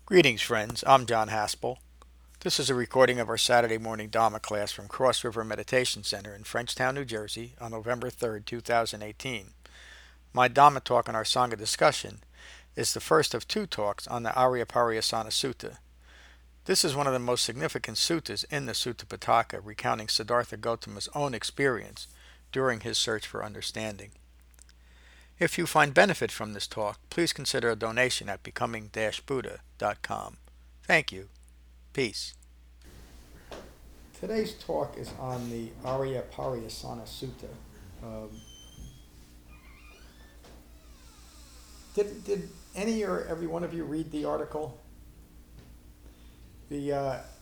Greetings, friends. I'm John Haspel. This is a recording of our Saturday morning Dharma class from Cross River Meditation Center in Frenchtown, New Jersey on November 3rd, 2018. My Dharma talk and our Sangha discussion is the first of two talks on the Aryapariyasana Sutta. This is one of the most significant suttas in the Sutta Pitaka, recounting Siddhartha Gautama's own experience during his search for understanding. If you find benefit from this talk, please consider a donation at becoming-buddha.com. Thank you. Peace. Today's talk is on the Aryapariyasana Sutta. Um, did any or every one of you read the article? The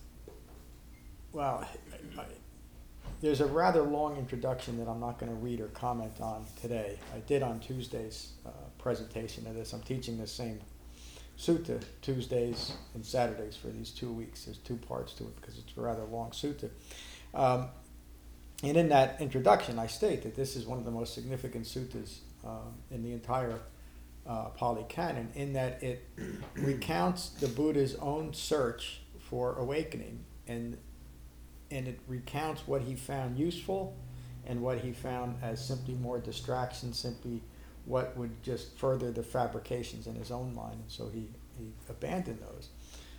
well, I, there's a rather long introduction that I'm not going to read or comment on today. I did on Tuesday's presentation of this. I'm teaching the same sutta Tuesdays and Saturdays for these 2 weeks. There's two parts to it because it's a rather long sutta. Um, and in that introduction, I state that this is one of the most significant suttas in the entire Pali Canon, in that it recounts the Buddha's own search for awakening, and it recounts what he found useful and what he found as simply more distraction, simply what would just further the fabrications in his own mind, and so he abandoned those.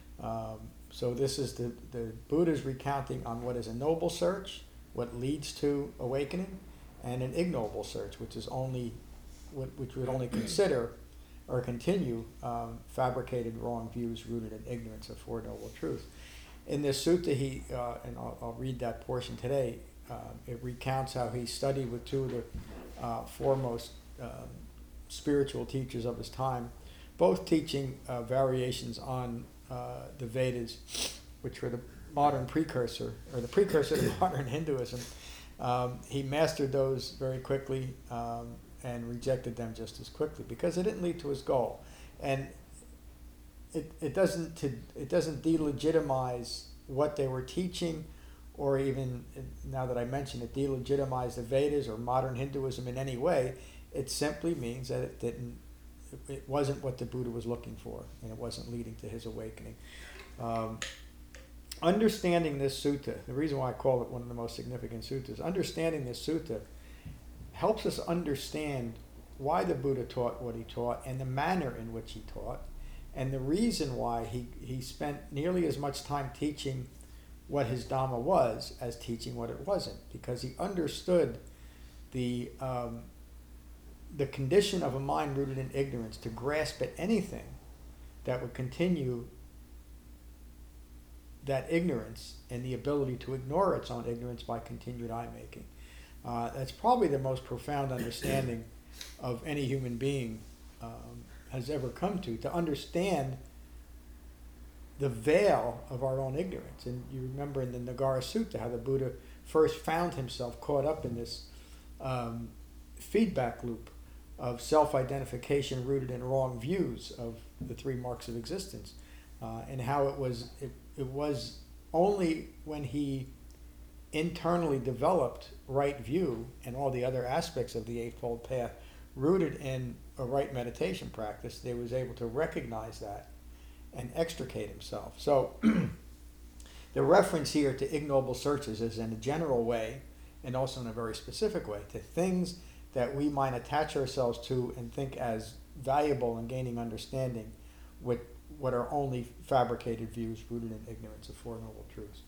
So this is the Buddha's recounting on what is a noble search, what leads to awakening, and an ignoble search, which is only which would only consider or continue fabricated wrong views rooted in ignorance of Four Noble Truths. In this sutta, he and I'll read that portion today. It recounts how he studied with two of the foremost spiritual teachers of his time, both teaching variations on the Vedas, which were the modern precursor, or the precursor to modern Hinduism. He mastered those very quickly and rejected them just as quickly because it didn't lead to his goal. And it doesn't delegitimize what they were teaching, or even, now that I mention it, delegitimize the Vedas or modern Hinduism in any way. It simply means that it wasn't what the Buddha was looking for, and it wasn't leading to his awakening. Understanding this sutta, the reason why I call it one of the most significant suttas, understanding this sutta helps us understand why the Buddha taught what he taught and the manner in which he taught, and the reason why he spent nearly as much time teaching what his Dhamma was as teaching what it wasn't, because he understood the condition of a mind rooted in ignorance to grasp at anything that would continue that ignorance, and the ability to ignore its own ignorance by continued eye-making. That's probably the most profound understanding of any human being has ever come to understand the veil of our own ignorance. And you remember in the Nagara Sutta how the Buddha first found himself caught up in this feedback loop of self-identification rooted in wrong views of the three marks of existence, and how it was only when he internally developed right view and all the other aspects of the Eightfold Path rooted in a right meditation practice, they was able to recognize that and extricate himself. So the reference here to ignoble searches is in a general way, and also in a very specific way, to things that we might attach ourselves to and think as valuable in gaining understanding, with what are only fabricated views rooted in ignorance of Four Noble Truths.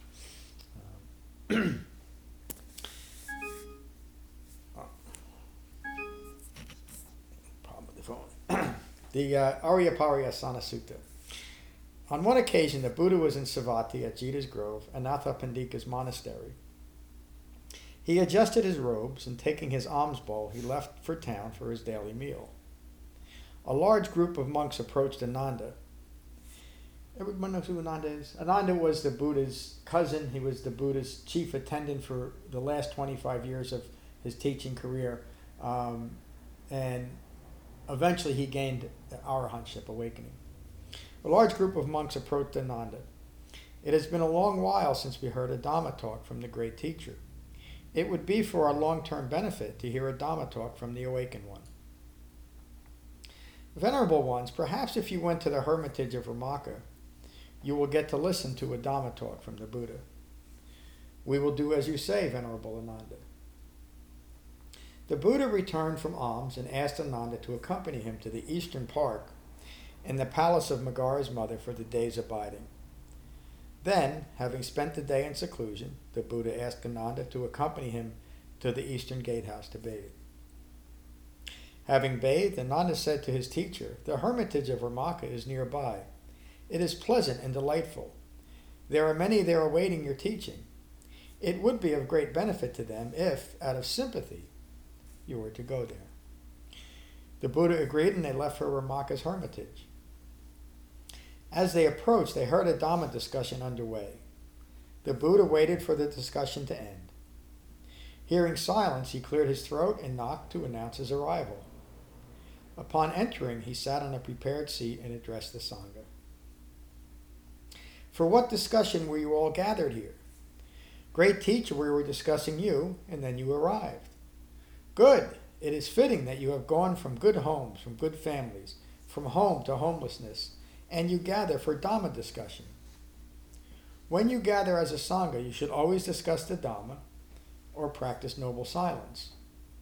Problem with the phone. The Aryapariyasana Sutta. On one occasion, the Buddha was in Savatthi at Jita's Grove, Anathapindika's monastery. He adjusted his robes, and taking his alms bowl, he left for town for his daily meal. A large group of monks approached Ananda. Everyone knows who Ananda is? Ananda was the Buddha's cousin. He was the Buddha's chief attendant for the last 25 years of his teaching career. And eventually he gained arahantship, awakening. A large group of monks approached Ananda. It has been a long while since we heard a Dhamma talk from the great teacher. It would be for our long-term benefit to hear a Dhamma talk from the awakened one. Venerable ones, perhaps if you went to the hermitage of Ramaka, you will get to listen to a Dhamma talk from the Buddha. We will do as you say, Venerable Ananda. The Buddha returned from alms and asked Ananda to accompany him to the eastern park and the palace of Megara's mother for the day's abiding. Then, having spent the day in seclusion, the Buddha asked Ananda to accompany him to the eastern gatehouse to bathe. Having bathed, Ananda said to his teacher, "The hermitage of Ramaka is nearby. It is pleasant and delightful. There are many there awaiting your teaching. It would be of great benefit to them if, out of sympathy, you were to go there." The Buddha agreed, and they left for Ramaka's hermitage. As they approached, they heard a Dhamma discussion underway. The Buddha waited for the discussion to end. Hearing silence, he cleared his throat and knocked to announce his arrival. Upon entering, he sat on a prepared seat and addressed the Sangha. "For what discussion were you all gathered here?" "Great teacher, we were discussing you, and then you arrived." "Good. It is fitting that you have gone from good homes, from good families, from home to homelessness, and you gather for Dhamma discussion. When you gather as a Sangha, you should always discuss the Dhamma or practice noble silence."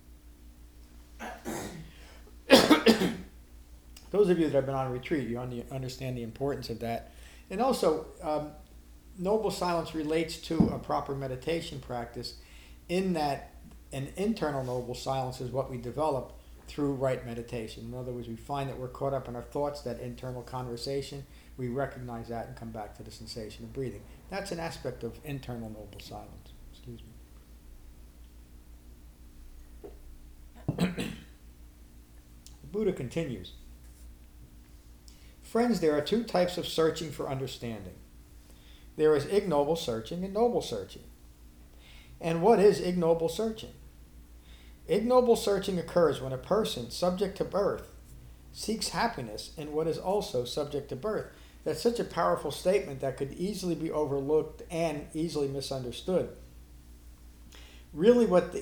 Those of you that have been on retreat, you understand the importance of that. And also, noble silence relates to a proper meditation practice, in that an internal noble silence is what we develop through right meditation. In other words, we find that we're caught up in our thoughts, that internal conversation. We recognize that and come back to the sensation of breathing. That's an aspect of internal noble silence. Excuse me. The Buddha continues. "Friends, there are two types of searching for understanding. There is ignoble searching and noble searching. And what is ignoble searching? Ignoble searching occurs when a person, subject to birth, seeks happiness in what is also subject to birth." That's such a powerful statement that could easily be overlooked and easily misunderstood. Really, what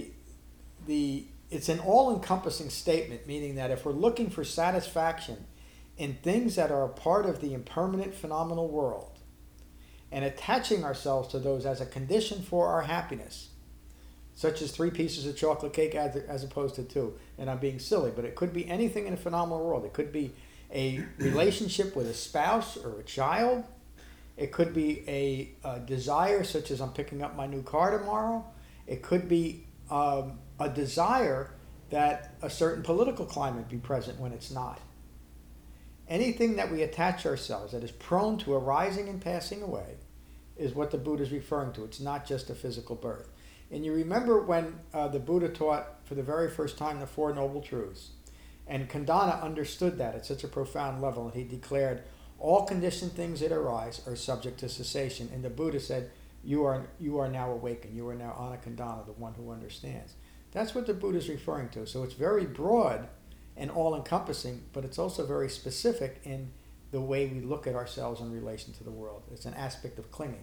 it's an all-encompassing statement, meaning that if we're looking for satisfaction in things that are a part of the impermanent phenomenal world, and attaching ourselves to those as a condition for our happiness, such as 3 pieces of chocolate cake as opposed to 2, and I'm being silly, but it could be anything in the phenomenal world. It could be a relationship with a spouse or a child. It could be a desire, such as I'm picking up my new car tomorrow. It could be a desire that a certain political climate be present when it's not. Anything that we attach ourselves that is prone to arising and passing away is what the Buddha is referring to. It's not just a physical birth. And you remember when the Buddha taught for the very first time the Four Noble Truths, and Kandana understood that at such a profound level, and he declared, all conditioned things that arise are subject to cessation. And the Buddha said, you are now awakened. You are now Anakandana, the one who understands. That's what the Buddha is referring to. So it's very broad and all-encompassing, but it's also very specific in the way we look at ourselves in relation to the world. It's an aspect of clinging.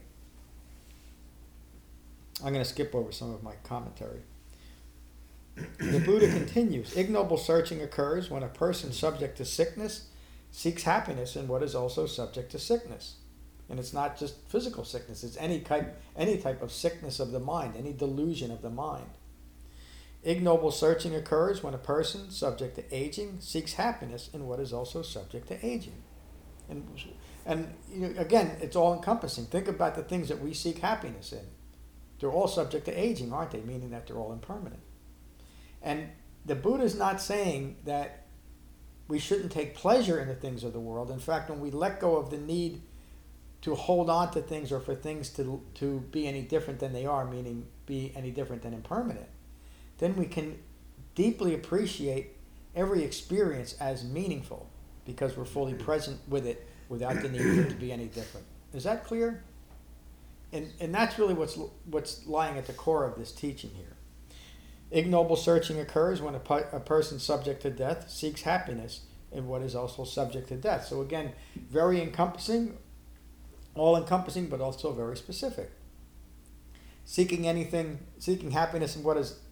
I'm going to skip over some of my commentary. The Buddha continues, ignoble searching occurs when a person subject to sickness seeks happiness in what is also subject to sickness. And it's not just physical sickness, it's any type of sickness of the mind, any delusion of the mind. Ignoble searching occurs when a person subject to aging seeks happiness in what is also subject to aging. And again, it's all encompassing. Think about the things that we seek happiness in. They're all subject to aging, aren't they? Meaning that they're all impermanent. And the Buddha is not saying that we shouldn't take pleasure in the things of the world. In fact, when we let go of the need to hold on to things or for things to be any different than they are, meaning be any different than impermanent, then we can deeply appreciate every experience as meaningful because we're fully present with it without the need for it to be any different. Is that clear? And that's really what's lying at the core of this teaching here. Ignoble searching occurs when a person subject to death seeks happiness in what is also subject to death. So again, very encompassing, all-encompassing, but also very specific. Seeking happiness in what is,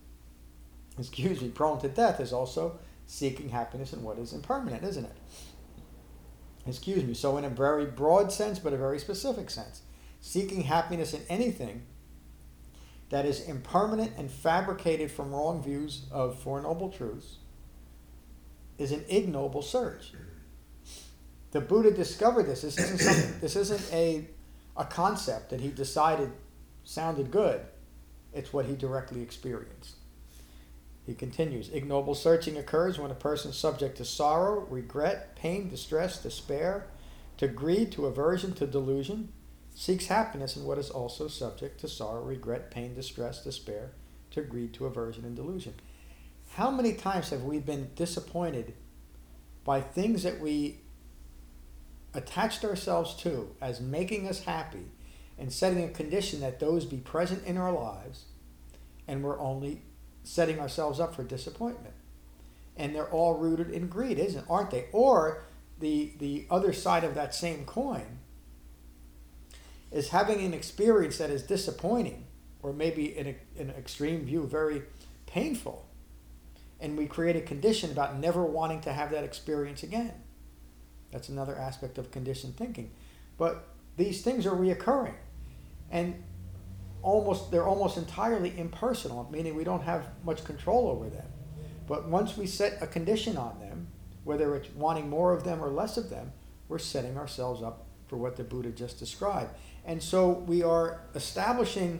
prone to death is also seeking happiness in what is impermanent, isn't it? So in a very broad sense, but a very specific sense, seeking happiness in anything that is impermanent and fabricated from wrong views of Four Noble Truths is an ignoble search. The Buddha discovered this. This isn't a concept that he decided sounded good. It's what he directly experienced. He continues, ignoble searching occurs when a person is subject to sorrow, regret, pain, distress, despair, to greed, to aversion, to delusion, seeks happiness in what is also subject to sorrow, regret, pain, distress, despair, to greed, to aversion, and delusion. How many times have we been disappointed by things that we attached ourselves to as making us happy and setting a condition that those be present in our lives, and we're only setting ourselves up for disappointment? And they're all rooted in greed, aren't they? Or the other side of that same coin is having an experience that is disappointing, or maybe in an extreme view, very painful. And we create a condition about never wanting to have that experience again. That's another aspect of conditioned thinking. But these things are reoccurring. And they're almost entirely impersonal, meaning we don't have much control over them. But once we set a condition on them, whether it's wanting more of them or less of them, we're setting ourselves up for what the Buddha just described. And so we are establishing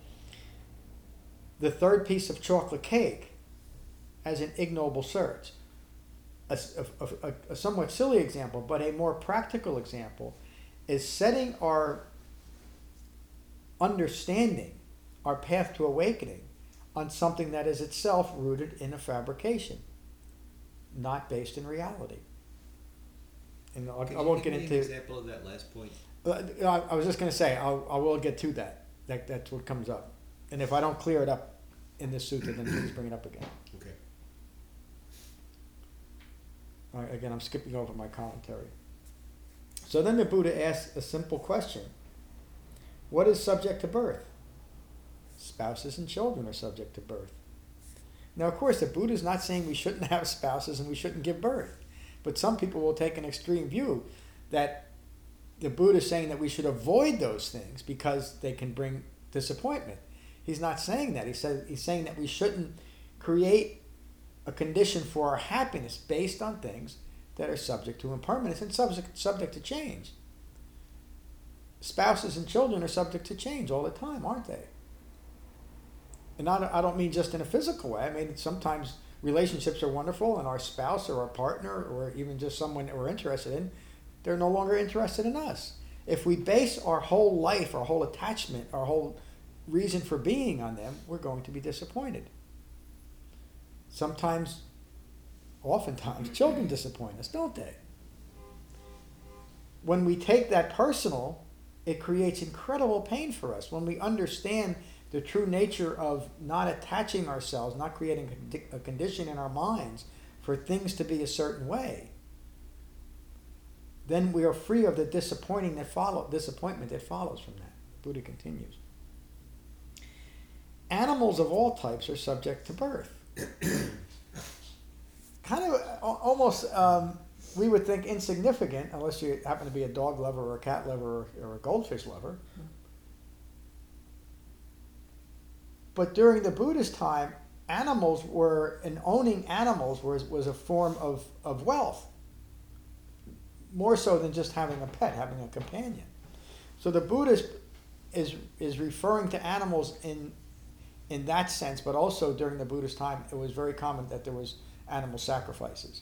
the third piece of chocolate cake as an ignoble search. A somewhat silly example, but a more practical example, is setting our understanding, our path to awakening, on something that is itself rooted in a fabrication, not based in reality. And I won't get into an example of that last point. I was just going to say I will get to that. That's what comes up, and if I don't clear it up in this sutta, then please bring it up again. Okay. All right, again, I'm skipping over my commentary. So then the Buddha asks a simple question: what is subject to birth? Spouses and children are subject to birth. Now, of course, the Buddha is not saying we shouldn't have spouses and we shouldn't give birth. But some people will take an extreme view that the Buddha is saying that we should avoid those things because they can bring disappointment. He's not saying that. He's saying that we shouldn't create a condition for our happiness based on things that are subject to impermanence and subject to change. Spouses and children are subject to change all the time, aren't they? And I don't mean just in a physical way. I mean, sometimes relationships are wonderful and our spouse or our partner or even just someone that we're interested in, they're no longer interested in us. If we base our whole life, our whole attachment, our whole reason for being on them, we're going to be disappointed. Oftentimes, children disappoint us, don't they? When we take that personal, it creates incredible pain for us. When we understand the true nature of not attaching ourselves, not creating a condition in our minds for things to be a certain way, then we are free of the disappointment that follows from that. Buddha continues. Animals of all types are subject to birth. Kind of almost, we would think insignificant, unless you happen to be a dog lover or a cat lover or a goldfish lover. But during the Buddha's time, owning animals was a form of wealth. More so than just having a pet, having a companion. So the Buddha is referring to animals in that sense, but also during the Buddha's time, it was very common that there was animal sacrifices.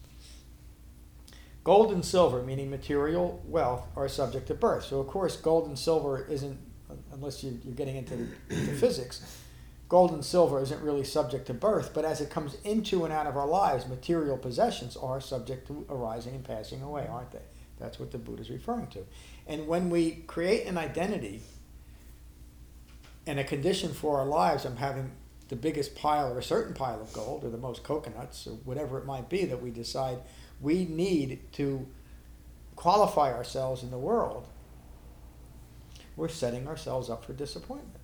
Gold and silver, meaning material wealth, are subject to birth. So of course, gold and silver isn't, unless you're getting into physics, gold and silver isn't really subject to birth, but as it comes into and out of our lives, material possessions are subject to arising and passing away, aren't they? That's what the Buddha is referring to. And when we create an identity and a condition for our lives of having the biggest pile or a certain pile of gold or the most coconuts or whatever it might be that we decide we need to qualify ourselves in the world, we're setting ourselves up for disappointment.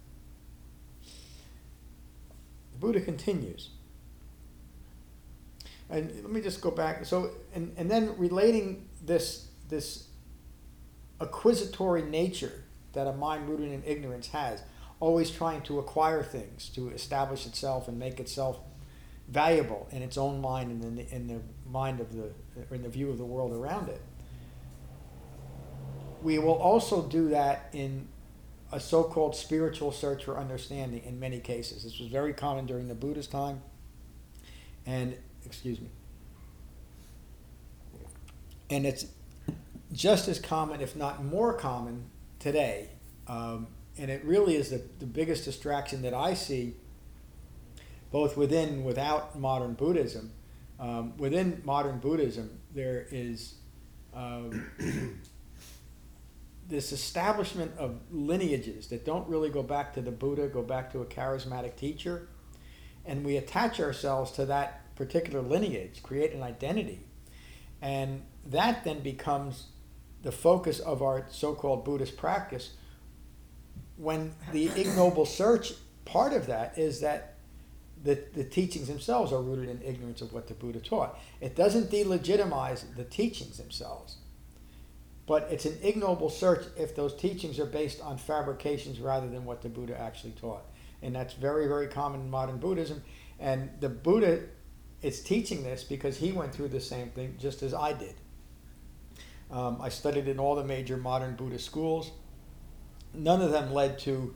Buddha continues. And let me just go back. So, and then relating this this acquisitory nature that a mind rooted in ignorance has, always trying to acquire things, to establish itself and make itself valuable in its own mind and in the mind of the, or in the view of the world around it. We will also do that in a so-called spiritual search for understanding in many cases. This was very common during the Buddha's time, and, and it's just as common, if not more common, today. And it really is the biggest distraction that I see, both within and without modern Buddhism. Within modern Buddhism, there is this establishment of lineages that don't really go back to the Buddha, go back to a charismatic teacher, and we attach ourselves to that particular lineage, create an identity, and that then becomes the focus of our so-called Buddhist practice, when the ignoble search part of that is that the teachings themselves are rooted in ignorance of what the Buddha taught. It doesn't delegitimize the teachings themselves, but it's an ignoble search if those teachings are based on fabrications rather than what the Buddha actually taught. And that's very, very common in modern Buddhism. And the Buddha is teaching this because he went through the same thing just as I did. I studied in all the major modern Buddhist schools. None of them led to,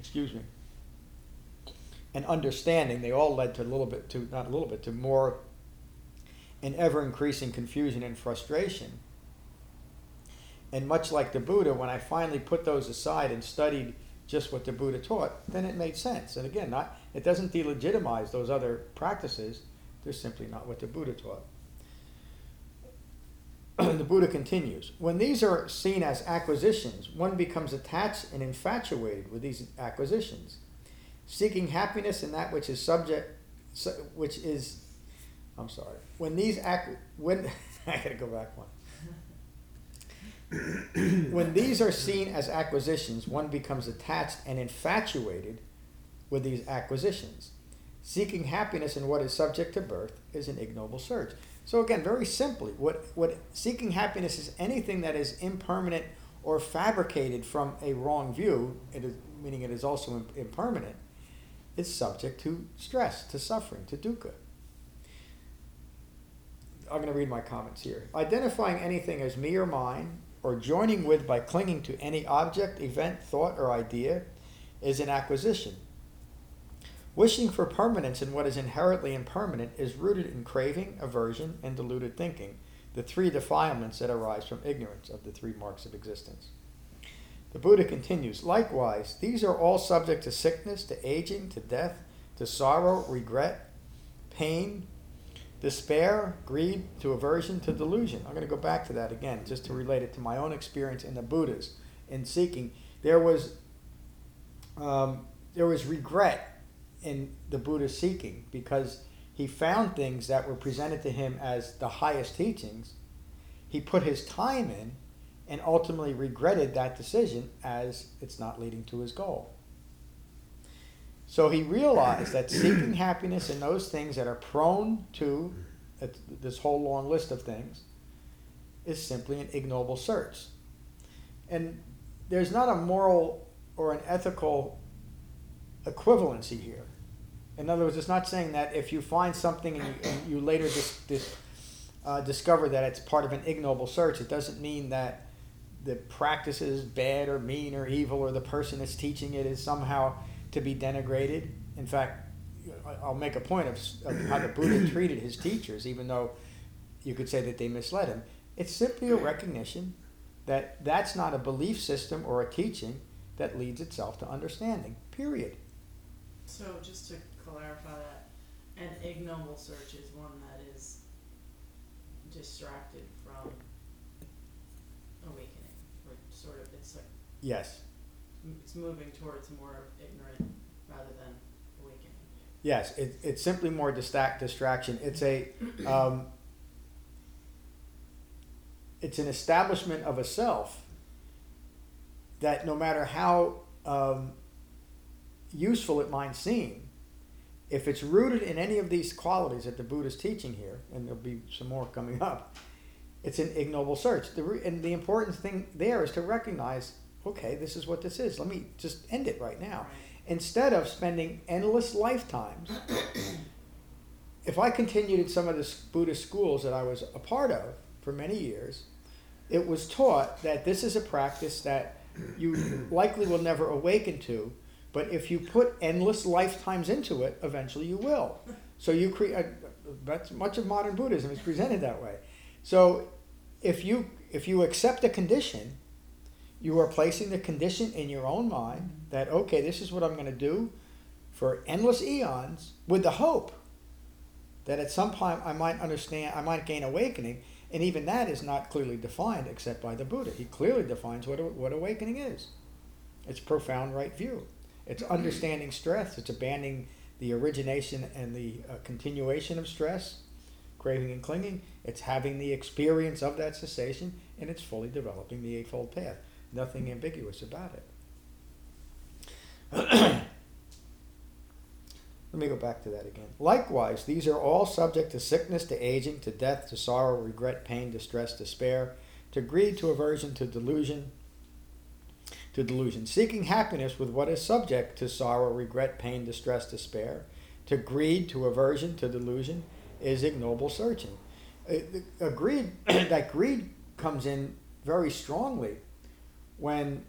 an understanding. They all led to to more and ever increasing confusion and frustration. And much like the Buddha, when I finally put those aside and studied just what the Buddha taught, then it made sense. And again, it doesn't delegitimize those other practices. They're simply not what the Buddha taught. The Buddha continues, when these are seen as acquisitions, one becomes attached and infatuated with these acquisitions, seeking happiness in that which is when I gotta go back one. When these are seen as acquisitions, one becomes attached and infatuated with these acquisitions. Seeking happiness in what is subject to birth is an ignoble search. So again, very simply, what seeking happiness is anything that is impermanent or fabricated from a wrong view, meaning it is also impermanent, is subject to stress, to suffering, to dukkha. I'm going to read my comments here. Identifying anything as me or mine, or joining with by clinging to any object, event, thought, or idea is an acquisition. Wishing for permanence in what is inherently impermanent is rooted in craving, aversion, and deluded thinking, the three defilements that arise from ignorance of the three marks of existence. The Buddha continues, likewise, these are all subject to sickness, to aging, to death, to sorrow, regret, pain, despair, greed, to aversion, to delusion. I'm going to go back to that again, just to relate it to my own experience in the Buddhas. In seeking, there was regret in the Buddha's seeking, because he found things that were presented to him as the highest teachings. He put his time in and ultimately regretted that decision as it's not leading to his goal. So he realized that seeking happiness in those things that are prone to this whole long list of things is simply an ignoble search. And there's not a moral or an ethical equivalency here. In other words, it's not saying that if you find something and you later discover that it's part of an ignoble search, it doesn't mean that the practice is bad or mean or evil, or the person that's teaching it is somehow to be denigrated. In fact, I'll make a point of how the Buddha treated his teachers, even though you could say that they misled him. It's simply a recognition that that's not a belief system or a teaching that leads itself to understanding, period. So just to clarify that, an ignoble search is one that is distracted from awakening, or sort of, it's like, Yes. it's moving towards more ignorant rather than awakening. Yes, it's simply more distraction. It's it's an establishment of a self that no matter how useful it might seem, if it's rooted in any of these qualities that the Buddha's teaching here, and there'll be some more coming up, It's an ignoble search. And the important thing there is to recognize, okay, this is what this is. Let me just end it right now. Right. Instead of spending endless lifetimes, if I continued in some of the Buddhist schools that I was a part of for many years, it was taught that this is a practice that you likely will never awaken to, but if you put endless lifetimes into it, eventually you will. So you create, that's much of modern Buddhism is presented that way. So if you accept a condition, you are placing the condition in your own mind that, okay, this is what I'm going to do for endless eons, with the hope that at some point I might understand, I might gain awakening, and even that is not clearly defined except by the Buddha. He clearly defines what awakening is. It's profound right view. It's understanding stress. It's abandoning the origination and the continuation of stress, craving and clinging. It's having the experience of that cessation, and it's fully developing the Eightfold Path. Nothing ambiguous about it. Let me go back to that again. Likewise, these are all subject to sickness, to aging, to death, to sorrow, regret, pain, distress, despair, to greed, to aversion, to delusion. Seeking happiness with what is subject to sorrow, regret, pain, distress, despair, to greed, to aversion, to delusion, is ignoble searching. That greed comes in very strongly when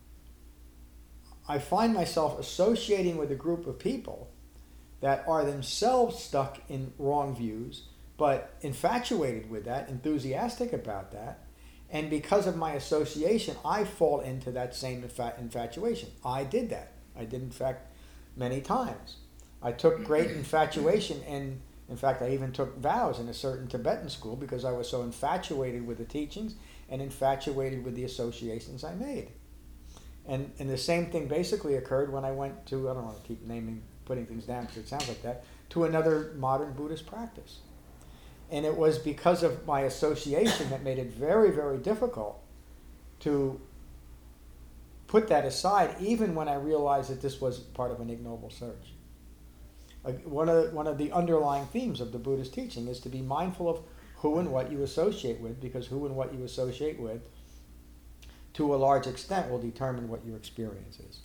I find myself associating with a group of people that are themselves stuck in wrong views, but infatuated with that, enthusiastic about that, and because of my association, I fall into that same infatuation. I did that. I did, in fact, many times. I took great infatuation, and in fact, I even took vows in a certain Tibetan school because I was so infatuated with the teachings and infatuated with the associations I made. And the same thing basically occurred when I went to, I don't want to keep putting things down because it sounds like that, to another modern Buddhist practice. And it was because of my association that made it very, very difficult to put that aside, even when I realized that this was part of an ignoble search. One of the underlying themes of the Buddhist teaching is to be mindful of who and what you associate with, because who and what you associate with, to a large extent, will determine what your experience is.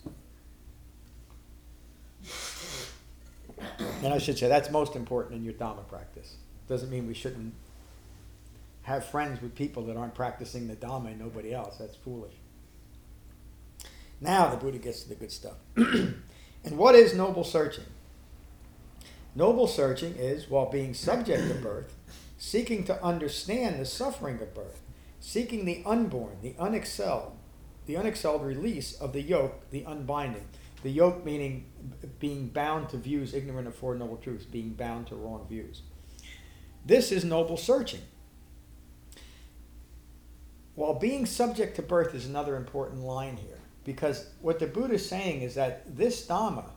And I should say that's most important in your Dhamma practice. Doesn't mean we shouldn't have friends with people that aren't practicing the Dhamma and nobody else. That's foolish. Now the Buddha gets to the good stuff. And what is noble searching? Noble searching is, while being subject to birth, seeking to understand the suffering of birth, seeking the unborn, the unexcelled release of the yoke, the unbinding. The yoke meaning being bound to views ignorant of Four Noble Truths, being bound to wrong views. This is noble searching. While being subject to birth is another important line here, because what the Buddha is saying is that this Dhamma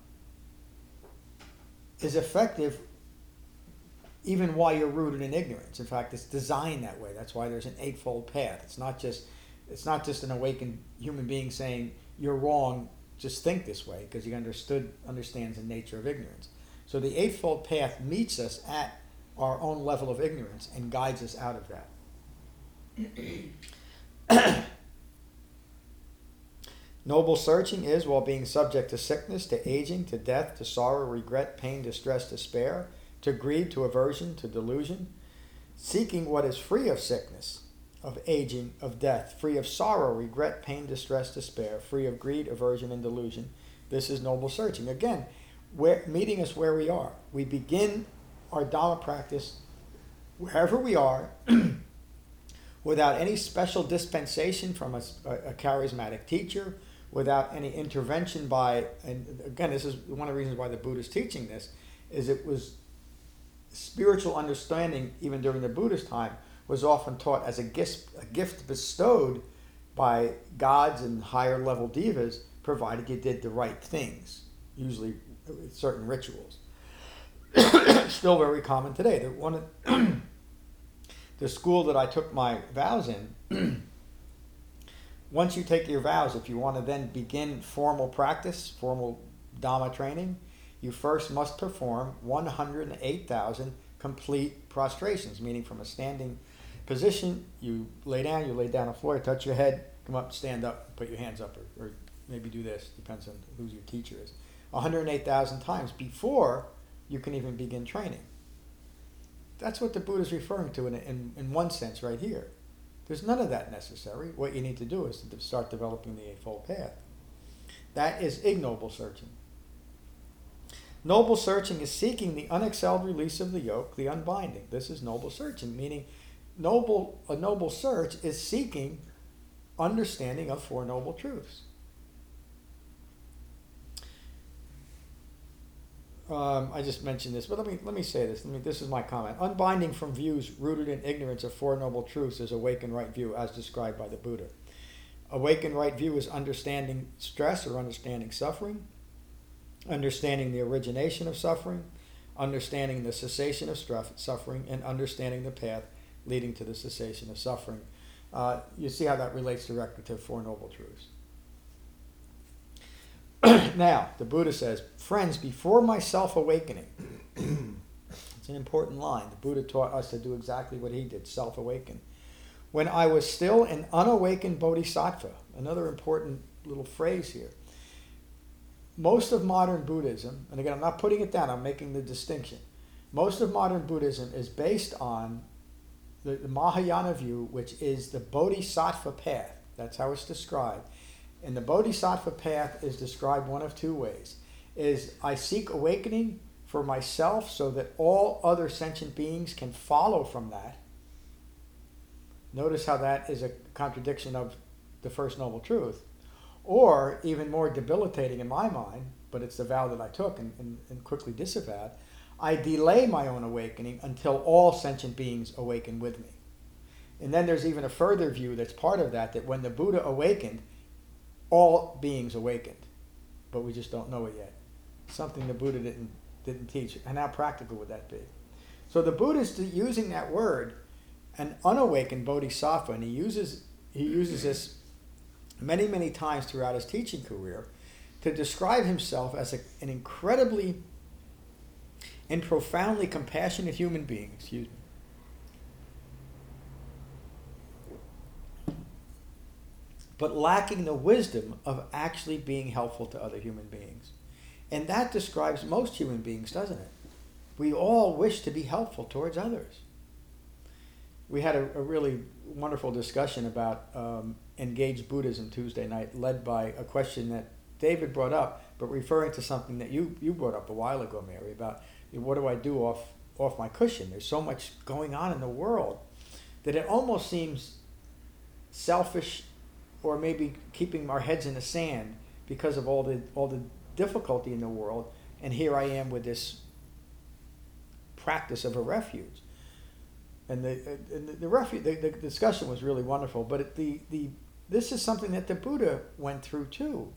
is effective even while you're rooted in ignorance. In fact, it's designed that way. That's why there's an Eightfold Path. It's not just an awakened human being saying, you're wrong, just think this way, because he understands the nature of ignorance. So the Eightfold Path meets us at our own level of ignorance and guides us out of that. Noble searching is, while being subject to sickness, to aging, to death, to sorrow, regret, pain, distress, despair, to greed, to aversion, to delusion, seeking what is free of sickness, of aging, of death, free of sorrow, regret, pain, distress, despair, free of greed, aversion, and delusion. This is noble searching. Again, meeting us where we are. We begin our Dhamma practice wherever we are, without any special dispensation from a charismatic teacher, without any intervention by, and again, this is one of the reasons why the Buddha is teaching this, is it was spiritual understanding, even during the Buddhist time, was often taught as a gift bestowed by gods and higher level devas, provided you did the right things, usually certain rituals. Still very common today. The school that I took my vows in, once you take your vows, if you want to then begin formal practice, formal Dhamma training, you first must perform 108,000 complete prostrations, meaning from a standing position, you lay down on the floor, touch your head, come up, stand up, put your hands up, or maybe do this, depends on who your teacher is. 108,000 times before you can even begin training. That's what the Buddha is referring to in one sense right here. There's none of that necessary. What you need to do is to start developing the Eightfold Path. That is ignoble searching. Noble searching is seeking the unexcelled release of the yoke, the unbinding. This is noble searching, meaning a noble search is seeking understanding of Four Noble Truths. I just mentioned this, but let me say this. This is my comment. Unbinding from views rooted in ignorance of Four Noble Truths is awakened right view, as described by the Buddha. Awakened right view is understanding stress or understanding suffering, understanding the origination of suffering, understanding the cessation of suffering, and understanding the path leading to the cessation of suffering. You see how that relates directly to Four Noble Truths. Now, the Buddha says, friends, before my self-awakening, it's an important line. The Buddha taught us to do exactly what he did, self-awaken. When I was still an unawakened bodhisattva, another important little phrase here. Most of modern Buddhism, and again, I'm not putting it down, I'm making the distinction. Most of modern Buddhism is based on the Mahayana view, which is the bodhisattva path. That's how it's described. And the bodhisattva path is described one of two ways. Is I seek awakening for myself so that all other sentient beings can follow from that. Notice how that is a contradiction of the First Noble Truth. Or, even more debilitating in my mind, but it's the vow that I took and quickly disavowed, I delay my own awakening until all sentient beings awaken with me. And then there's even a further view that's part of that when the Buddha awakened, all beings awakened. But we just don't know it yet. Something the Buddha didn't teach. And how practical would that be? So the Buddha is using that word, an unawakened bodhisattva, and he uses this many, many times throughout his teaching career to describe himself as an incredibly and profoundly compassionate human being, but lacking the wisdom of actually being helpful to other human beings. And that describes most human beings, doesn't it? We all wish to be helpful towards others. We had a really wonderful discussion about engaged Buddhism Tuesday night, led by a question that David brought up, but referring to something that you brought up a while ago, Mary, about what do I do off my cushion? There's so much going on in the world that it almost seems selfish, or maybe keeping our heads in the sand because of all the difficulty in the world, and here I am with this practice of a refuge. And the discussion was really wonderful, but this is something that the Buddha went through too.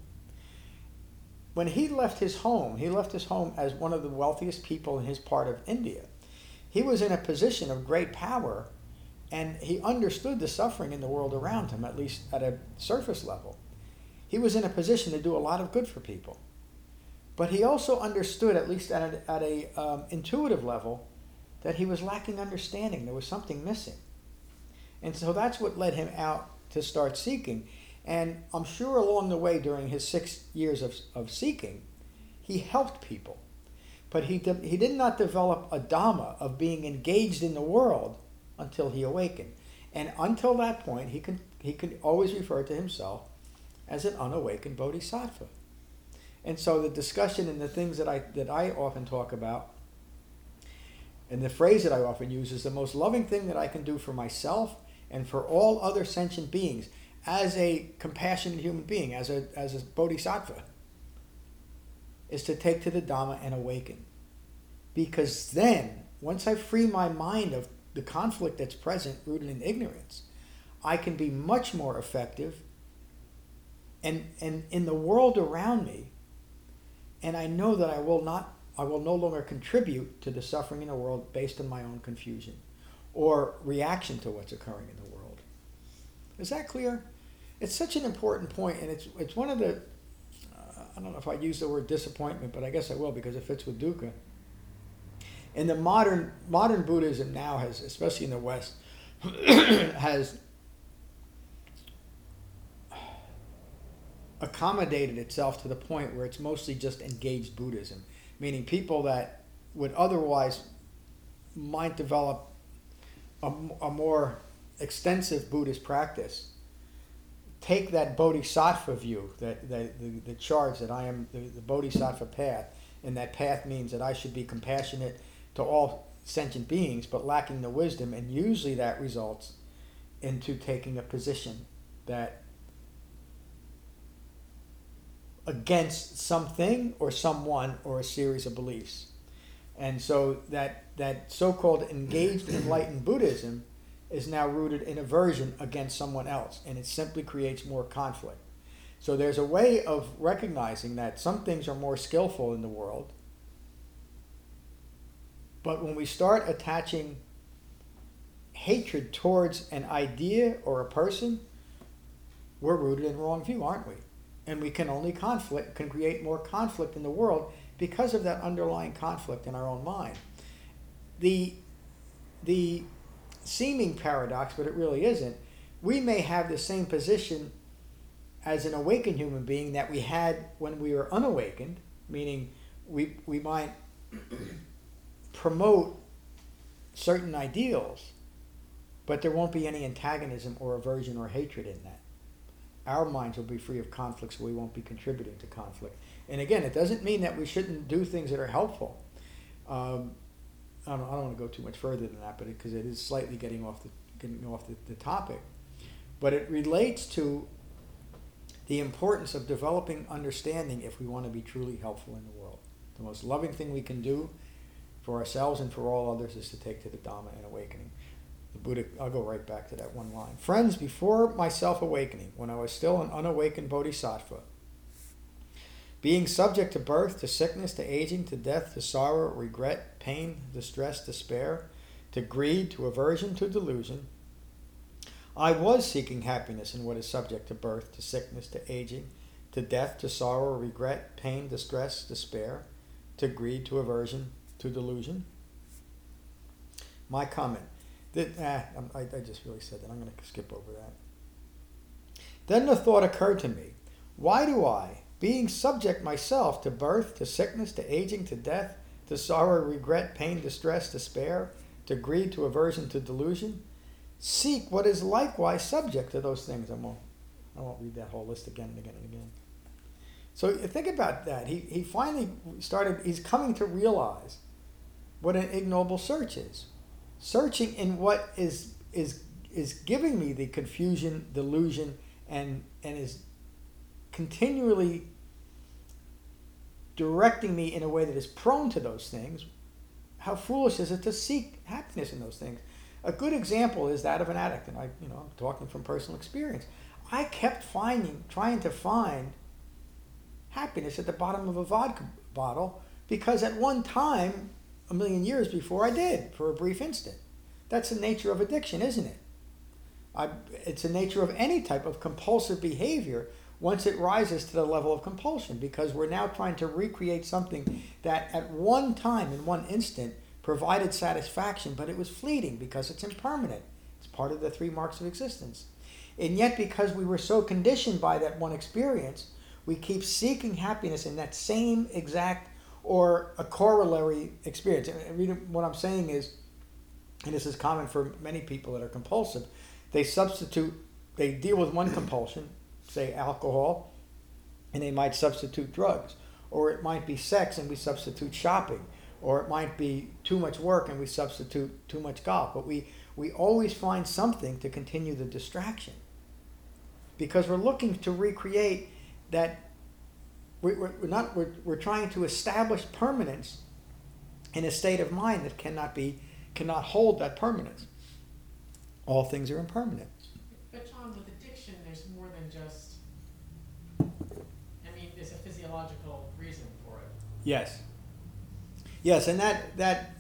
When he left his home as one of the wealthiest people in his part of India. He was in a position of great power, and he understood the suffering in the world around him, at least at a surface level. He was in a position to do a lot of good for people. But he also understood, at least at a intuitive level, that he was lacking understanding. There was something missing. And so that's what led him out to start seeking. And I'm sure along the way, during his 6 years of seeking, he helped people. But he did not develop a Dhamma of being engaged in the world until he awakened. And until that point, he could always refer to himself as an unawakened bodhisattva. And so the discussion and the things that I often talk about, and the phrase that I often use, is the most loving thing that I can do for myself and for all other sentient beings as a compassionate human being, as a bodhisattva, is to take to the Dhamma and awaken. Because then, once I free my mind of the conflict that's present, rooted in ignorance, I can be much more effective and in the world around me, and I know that I will no longer contribute to the suffering in the world based on my own confusion or reaction to what's occurring in the world. Is that clear? It's such an important point, and it's one of the, I don't know if I use the word disappointment, but I guess I will because it fits with dukkha. And the modern Buddhism now has, especially in the West, has accommodated itself to the point where it's mostly just engaged Buddhism, meaning people that would otherwise might develop a more extensive Buddhist practice take that bodhisattva view, the charge that I am the bodhisattva path, and that path means that I should be compassionate to all sentient beings, but lacking the wisdom, and usually that results into taking a position that against something or someone or a series of beliefs. And so that so-called engaged enlightened Buddhism is now rooted in aversion against someone else, and it simply creates more conflict. So there's a way of recognizing that some things are more skillful in the world, but when we start attaching hatred towards an idea or a person, we're rooted in wrong view, aren't we? And we can only can create more conflict in the world because of that underlying conflict in our own mind. The seeming paradox, but it really isn't, we may have the same position as an awakened human being that we had when we were unawakened, meaning we might promote certain ideals, but there won't be any antagonism or aversion or hatred in that. Our minds will be free of conflict, so we won't be contributing to conflict. And again, it doesn't mean that we shouldn't do things that are helpful. I don't want to go too much further than that, but because it is slightly getting off the topic. But it relates to the importance of developing understanding if we want to be truly helpful in the world. The most loving thing we can do for ourselves and for all others is to take to the Dhamma and awakening. The Buddha, I'll go right back to that one line. Friends, before my self-awakening, when I was still an unawakened bodhisattva, being subject to birth, to sickness, to aging, to death, to sorrow, regret, pain, distress, despair, to greed, to aversion, to delusion, I was seeking happiness in what is subject to birth, to sickness, to aging, to death, to sorrow, regret, pain, distress, despair, to greed, to aversion, to delusion. My comment. I just really said that. I'm going to skip over that. Then the thought occurred to me, why do I, being subject myself to birth, to sickness, to aging, to death, to sorrow, regret, pain, distress, despair, to greed, to aversion, to delusion, seek what is likewise subject to those things? I won't read that whole list again and again and again. So think about that. He finally he's coming to realize what an ignoble search is. Searching in what is giving me the confusion, delusion, and is continually directing me in a way that is prone to those things. How foolish is it to seek happiness in those things? A good example is that of an addict, and I'm talking from personal experience. I kept trying to find happiness at the bottom of a vodka bottle because at one time, a million years before, I did for a brief instant. That's the nature of addiction, isn't it? It's the nature of any type of compulsive behavior once it rises to the level of compulsion, because we're now trying to recreate something that at one time, in one instant, provided satisfaction, but it was fleeting because it's impermanent. It's part of the 3 marks of existence. And yet, because we were so conditioned by that one experience, we keep seeking happiness in that same exact or a corollary experience. What I'm saying is, and this is common for many people that are compulsive, they deal with one compulsion, say alcohol, and they might substitute drugs. Or it might be sex and we substitute shopping. Or it might be too much work and we substitute too much golf. But we always find something to continue the distraction. Because we're looking to recreate that. We're trying to establish permanence in a state of mind that cannot hold that permanence. All things are impermanent. But John, with addiction, there's more than just, there's a physiological reason for it. Yes, and that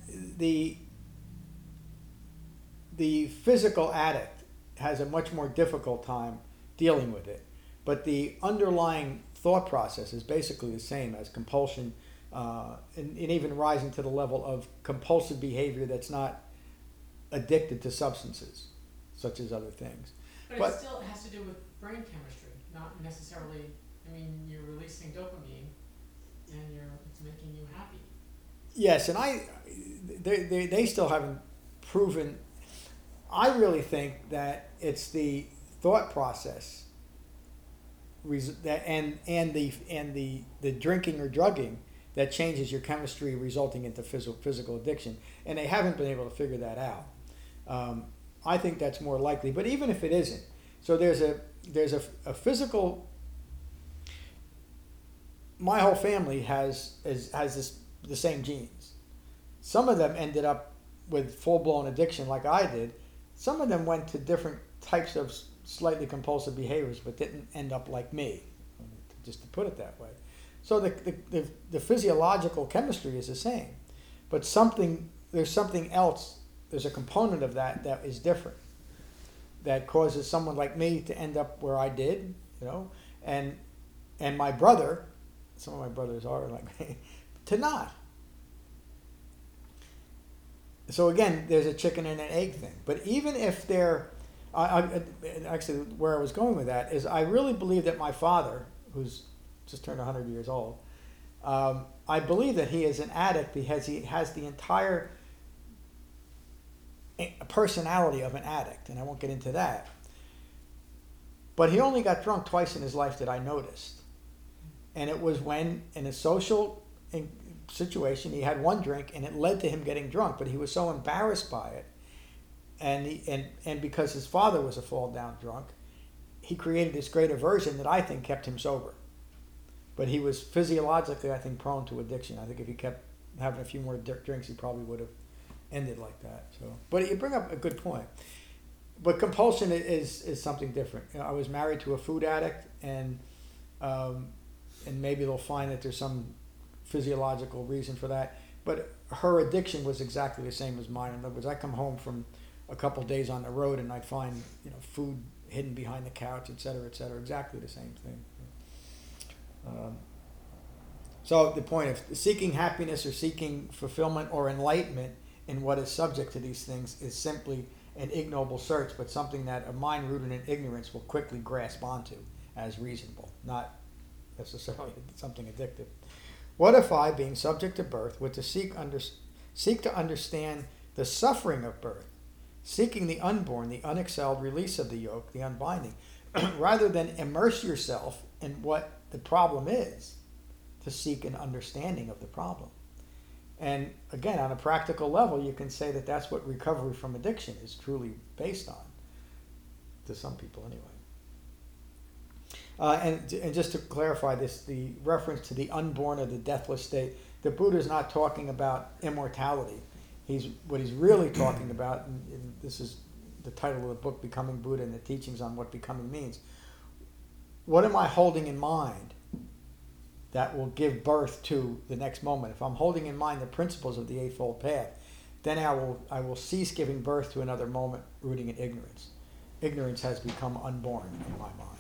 the physical addict has a much more difficult time dealing with it, but the underlying thought process is basically the same as compulsion, and even rising to the level of compulsive behavior that's not addicted to substances. such as other things. But But- it still has to do with brain chemistry, not necessarily, I mean, you're releasing dopamine and it's making you happy. Yes, and they still haven't proven. I really think that it's the thought process and the drinking or drugging that changes your chemistry, resulting into physical addiction, and they haven't been able to figure that out. I think that's more likely, but even if it isn't, so there's a physical. My whole family has the same genes. Some of them ended up with full-blown addiction like I did. Some of them went to different types of slightly compulsive behaviors, but didn't end up like me, just to put it that way. So the physiological chemistry is the same, but there's something else, there's a component of that is different, that causes someone like me to end up where I did, and my brother, some of my brothers are like me, to not. So again, there's a chicken and an egg thing. But even if actually where I was going with that is I really believe that my father, who's just turned 100 years old, I believe that he is an addict because he has the entire personality of an addict, and I won't get into that. But he only got drunk twice in his life that I noticed. And it was when, in a social situation, he had one drink and it led to him getting drunk, but he was so embarrassed by it, and because his father was a fall down drunk, he created this great aversion that I think kept him sober. But he was physiologically, I think, prone to addiction. I think if he kept having a few more drinks, he probably would have ended like that. So, but you bring up a good point. But compulsion is something different. I was married to a food addict, and maybe they'll find that there's some physiological reason for that. But her addiction was exactly the same as mine. In other words, I come home from a couple days on the road and I'd find food hidden behind the couch, et cetera, exactly the same thing. So the point of seeking happiness or seeking fulfillment or enlightenment in what is subject to these things is simply an ignoble search, but something that a mind rooted in ignorance will quickly grasp onto as reasonable, not necessarily something addictive. What if I, being subject to birth, were to seek to understand the suffering of birth, seeking the unborn, the unexcelled release of the yoke, the unbinding, rather than immerse yourself in what the problem is, to seek an understanding of the problem? And again, on a practical level, you can say that that's what recovery from addiction is truly based on, to some people anyway. And just to clarify this, the reference to the unborn or the deathless state, the Buddha is not talking about immortality. What he's really talking about, and this is the title of the book, Becoming Buddha, and the teachings on what becoming means. What am I holding in mind that will give birth to the next moment? If I'm holding in mind the principles of the Eightfold Path, then I will cease giving birth to another moment rooting in ignorance. Ignorance has become unborn in my mind.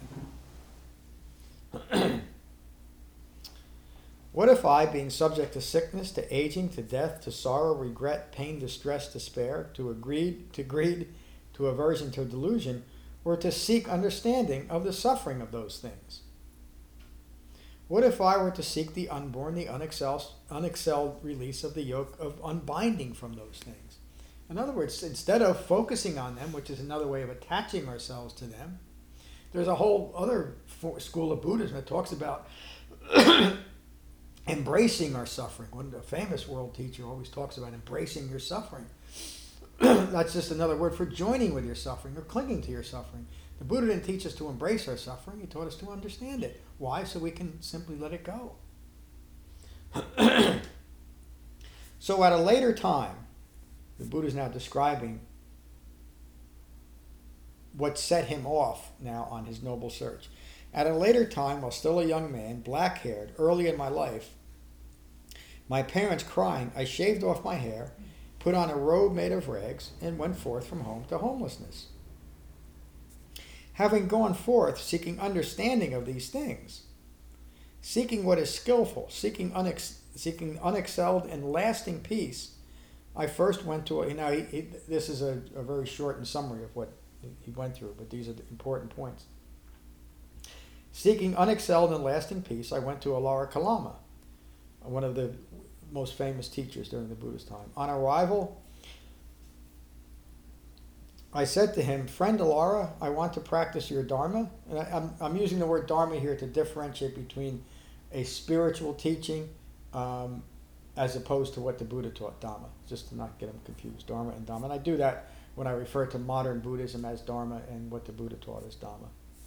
What if I, being subject to sickness, to aging, to death, to sorrow, regret, pain, distress, despair, to greed, to aversion, to delusion, were to seek understanding of the suffering of those things? What if I were to seek the unborn, the unexcelled release of the yoke of unbinding from those things? In other words, instead of focusing on them, which is another way of attaching ourselves to them, there's a whole other school of Buddhism that talks about embracing our suffering. One famous world teacher always talks about embracing your suffering. That's just another word for joining with your suffering or clinging to your suffering. The Buddha didn't teach us to embrace our suffering. He taught us to understand it. Why? So we can simply let it go. So at a later time, the Buddha is now describing what set him off now on his noble search. At a later time, while still a young man, black-haired, early in my life, my parents crying, I shaved off my hair, put on a robe made of rags, and went forth from home to homelessness. Having gone forth, seeking understanding of these things, seeking what is skillful, seeking unexcelled and lasting peace, I first went to, this is a very shortened summary of what he went through, but these are the important points. Seeking unexcelled and lasting peace, I went to Alara Kalama, one of the most famous teachers during the Buddha's time. On arrival, I said to him, "Friend Alara, I want to practice your Dharma." And I'm using the word Dharma here to differentiate between a spiritual teaching as opposed to what the Buddha taught, Dhamma, just to not get them confused, Dharma and Dhamma. And I do that when I refer to modern Buddhism as Dharma and what the Buddha taught as Dhamma.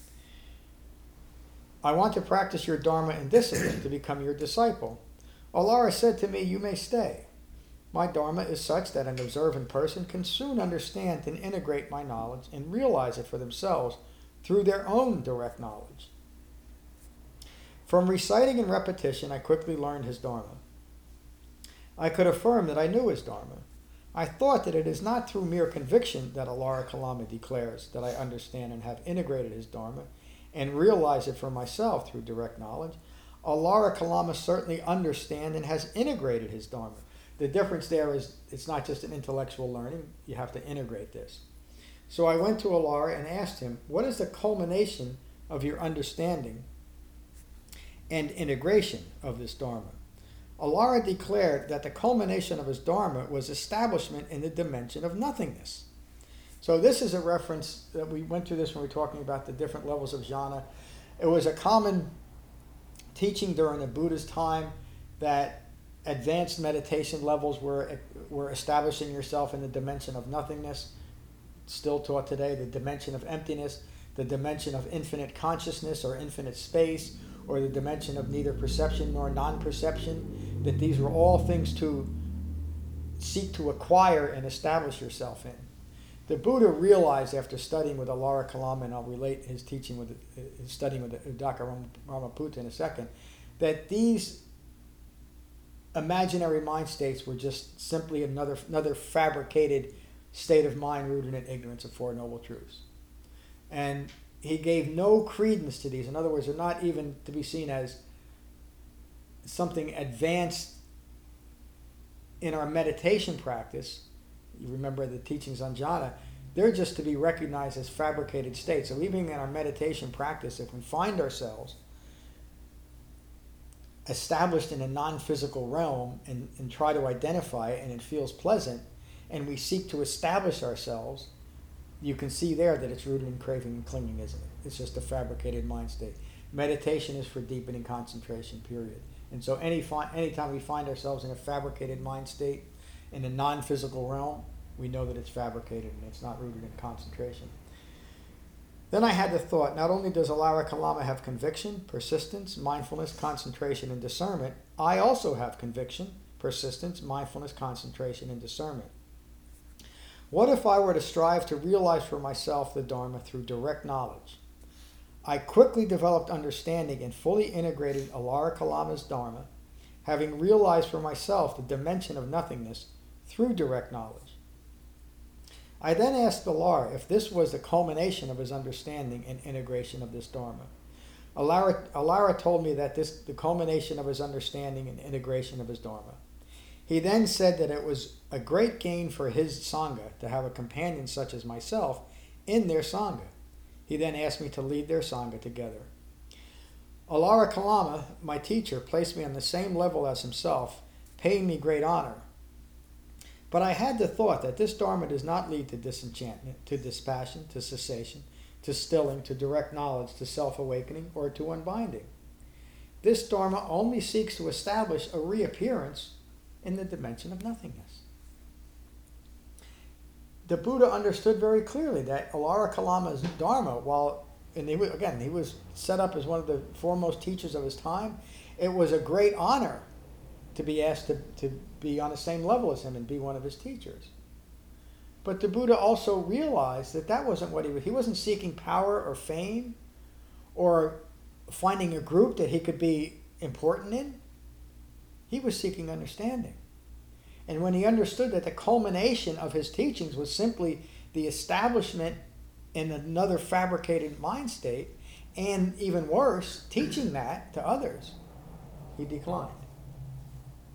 "I want to practice your Dharma and discipline to become your disciple." Alara said to me, "You may stay. My Dharma is such that an observant person can soon understand and integrate my knowledge and realize it for themselves through their own direct knowledge." From reciting and repetition, I quickly learned his Dharma. I could affirm that I knew his Dharma. I thought that it is not through mere conviction that Alara Kalama declares that I understand and have integrated his Dharma and realize it for myself through direct knowledge. Alara Kalama certainly understands and has integrated his Dharma. The difference there is it's not just an intellectual learning, you have to integrate this. So I went to Alara and asked him, "What is the culmination of your understanding and integration of this Dharma?" Alara declared that the culmination of his Dharma was establishment in the dimension of nothingness. So this is a reference that we went through this when we were talking about the different levels of jhana. It was a common teaching during the Buddha's time that advanced meditation levels were establishing yourself in the dimension of nothingness, still taught today, the dimension of emptiness, the dimension of infinite consciousness or infinite space, or the dimension of neither perception nor non-perception, that these were all things to seek to acquire and establish yourself in. The Buddha realized after studying with Alara Kalama, and I'll relate his teaching with his studying with Udaka Ramaputta in a second, that these imaginary mind states were just simply another fabricated state of mind rooted in ignorance of Four Noble Truths. And he gave no credence to these. In other words, they're not even to be seen as something advanced in our meditation practice. You remember the teachings on jhana. They're just to be recognized as fabricated states. So even in our meditation practice, if we find ourselves established in a non-physical realm and try to identify it and it feels pleasant, and we seek to establish ourselves, you can see there that it's rooted in craving and clinging, isn't it? It's just a fabricated mind state. Meditation is for deepening concentration, period. And so anytime we find ourselves in a fabricated mind state, in a non-physical realm, we know that it's fabricated and it's not rooted in concentration. Then I had the thought, not only does Alara Kalama have conviction, persistence, mindfulness, concentration, and discernment, I also have conviction, persistence, mindfulness, concentration, and discernment. What if I were to strive to realize for myself the Dharma through direct knowledge? I quickly developed understanding and fully integrated Alara Kalama's Dharma, having realized for myself the dimension of nothingness through direct knowledge. I then asked Alara if this was the culmination of his understanding and integration of this Dharma. Alara told me that this the culmination of his understanding and integration of his Dharma. He then said that it was a great gain for his Sangha to have a companion such as myself in their Sangha. He then asked me to lead their Sangha together. Alara Kalama, my teacher, placed me on the same level as himself, paying me great honor. But I had the thought that this Dharma does not lead to disenchantment, to dispassion, to cessation, to stilling, to direct knowledge, to self-awakening, or to unbinding. This Dharma only seeks to establish a reappearance in the dimension of nothingness. The Buddha understood very clearly that Alara Kalama's Dharma, he was set up as one of the foremost teachers of his time, it was a great honor to be asked to be on the same level as him and be one of his teachers. But the Buddha also realized that wasn't what he wasn't seeking power or fame or finding a group that he could be important in. He was seeking understanding. And when he understood that the culmination of his teachings was simply the establishment in another fabricated mind state, and even worse, teaching that to others, he declined.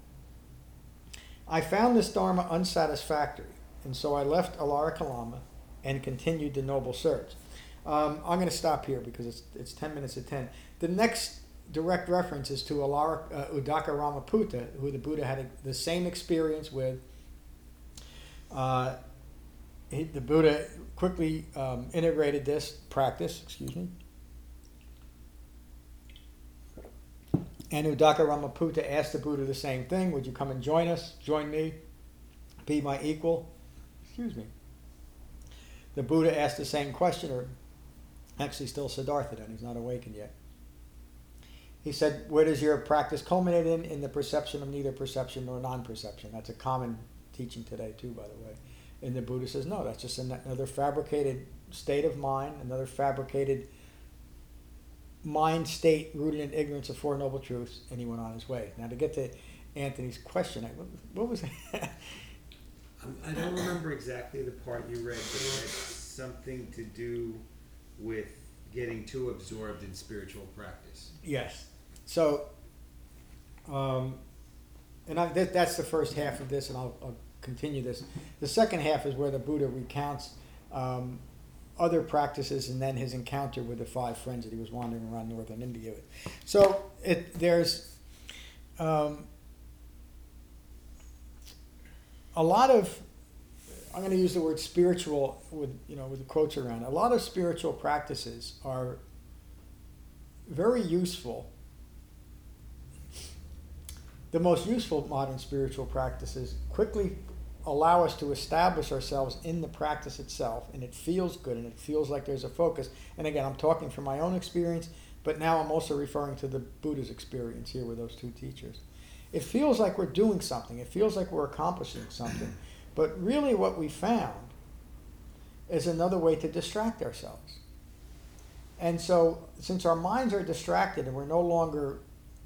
I found this Dharma unsatisfactory, and so I left Alara Kalama and continued the noble search. I'm going to stop here because it's 10 minutes to 10. The next direct reference is to Udaka Ramaputta, who the Buddha had the same experience with. The Buddha quickly integrated this practice, and Udaka Ramaputta asked the Buddha the same thing: would you come and join us, join me, be my equal? The Buddha asked the same question, or actually still Siddhartha then, he's not awakened yet. He said, where does your practice culminate in? In the perception of neither perception nor non-perception. That's a common teaching today too, by the way. And the Buddha says, no, that's just another fabricated state of mind, another fabricated mind state rooted in ignorance of Four Noble Truths, and he went on his way. Now to get to Anthony's question, what was that? I don't remember exactly the part you read, but it had something to do with getting too absorbed in spiritual practice. Yes. So, that's the first half of this, and I'll continue this. The second half is where the Buddha recounts other practices and then his encounter with the 5 friends that he was wandering around northern India with. So there's a lot of, I'm going to use the word spiritual with the quotes around. A lot of spiritual practices are very useful. The most useful modern spiritual practices quickly allow us to establish ourselves in the practice itself, and it feels good, and it feels like there's a focus. And again, I'm talking from my own experience, but now I'm also referring to the Buddha's experience here with those 2 teachers. It feels like we're doing something. It feels like we're accomplishing something. But really what we found is another way to distract ourselves. And so since our minds are distracted and we're no longer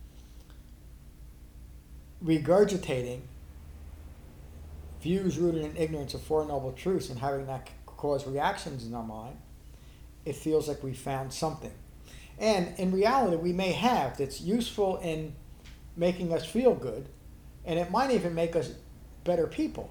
regurgitating views rooted in ignorance of Four Noble Truths and having that cause reactions in our mind, it feels like we found something. And in reality, we may have that's useful in making us feel good, and it might even make us better people.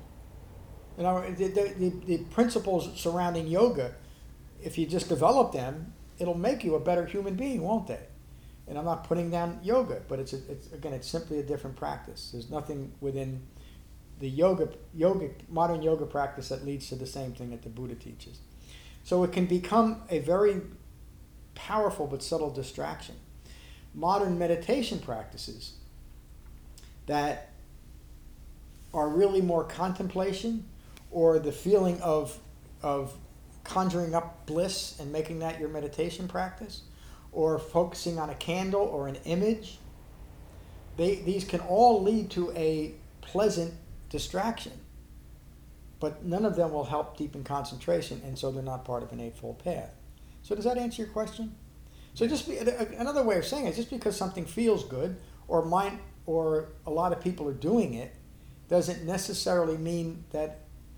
The principles surrounding yoga, if you just develop them, it'll make you a better human being, won't they? And I'm not putting down yoga, but it's simply a different practice. There's nothing within the modern yoga practice that leads to the same thing that the Buddha teaches. So it can become a very powerful but subtle distraction. Modern meditation practices that are really more contemplation, or the feeling of conjuring up bliss and making that your meditation practice, or focusing on a candle or an image, these can all lead to a pleasant distraction, but none of them will help deepen concentration, and so they're not part of an Eightfold Path. So does that answer your question? So another way of saying it, just because something feels good, or a lot of people are doing it, doesn't necessarily mean that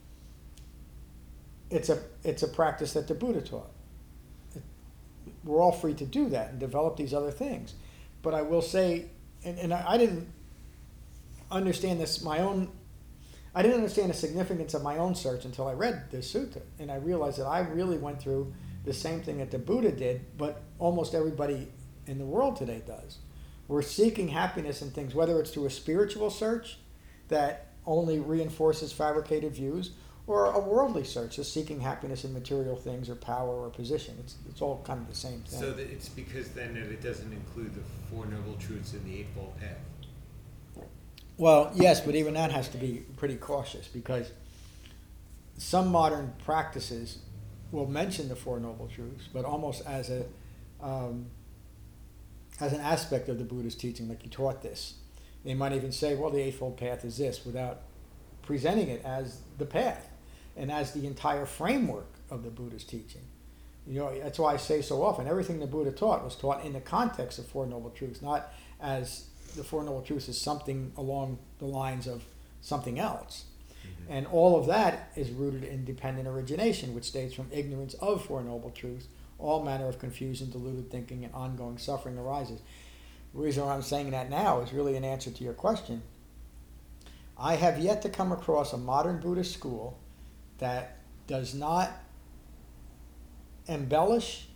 it's a practice that the Buddha taught. We're all free to do that and develop these other things. But I will say, and I didn't understand I didn't understand the significance of my own search until I read this sutta, and I realized that I really went through the same thing that the Buddha did, but almost everybody in the world today does. We're seeking happiness in things, whether it's through a spiritual search that only reinforces fabricated views, or a worldly search, just seeking happiness in material things or power or position. It's all kind of the same thing. So that it's because then that it doesn't include the Four Noble Truths in the Eightfold Path. Well, yes, but even that has to be pretty cautious, because some modern practices will mention the Four Noble Truths, but almost as an aspect of the Buddha's teaching, like he taught this. They might even say, well, the Eightfold Path is this, without presenting it as the path and as the entire framework of the Buddha's teaching. That's why I say so often, everything the Buddha taught was taught in the context of Four Noble Truths, not as the Four Noble Truths is something along the lines of something else. Mm-hmm. And all of that is rooted in dependent origination, which states from ignorance of Four Noble Truths, all manner of confusion, deluded thinking, and ongoing suffering arises. The reason why I'm saying that now is really an answer to your question. I have yet to come across a modern Buddhist school that does not embellish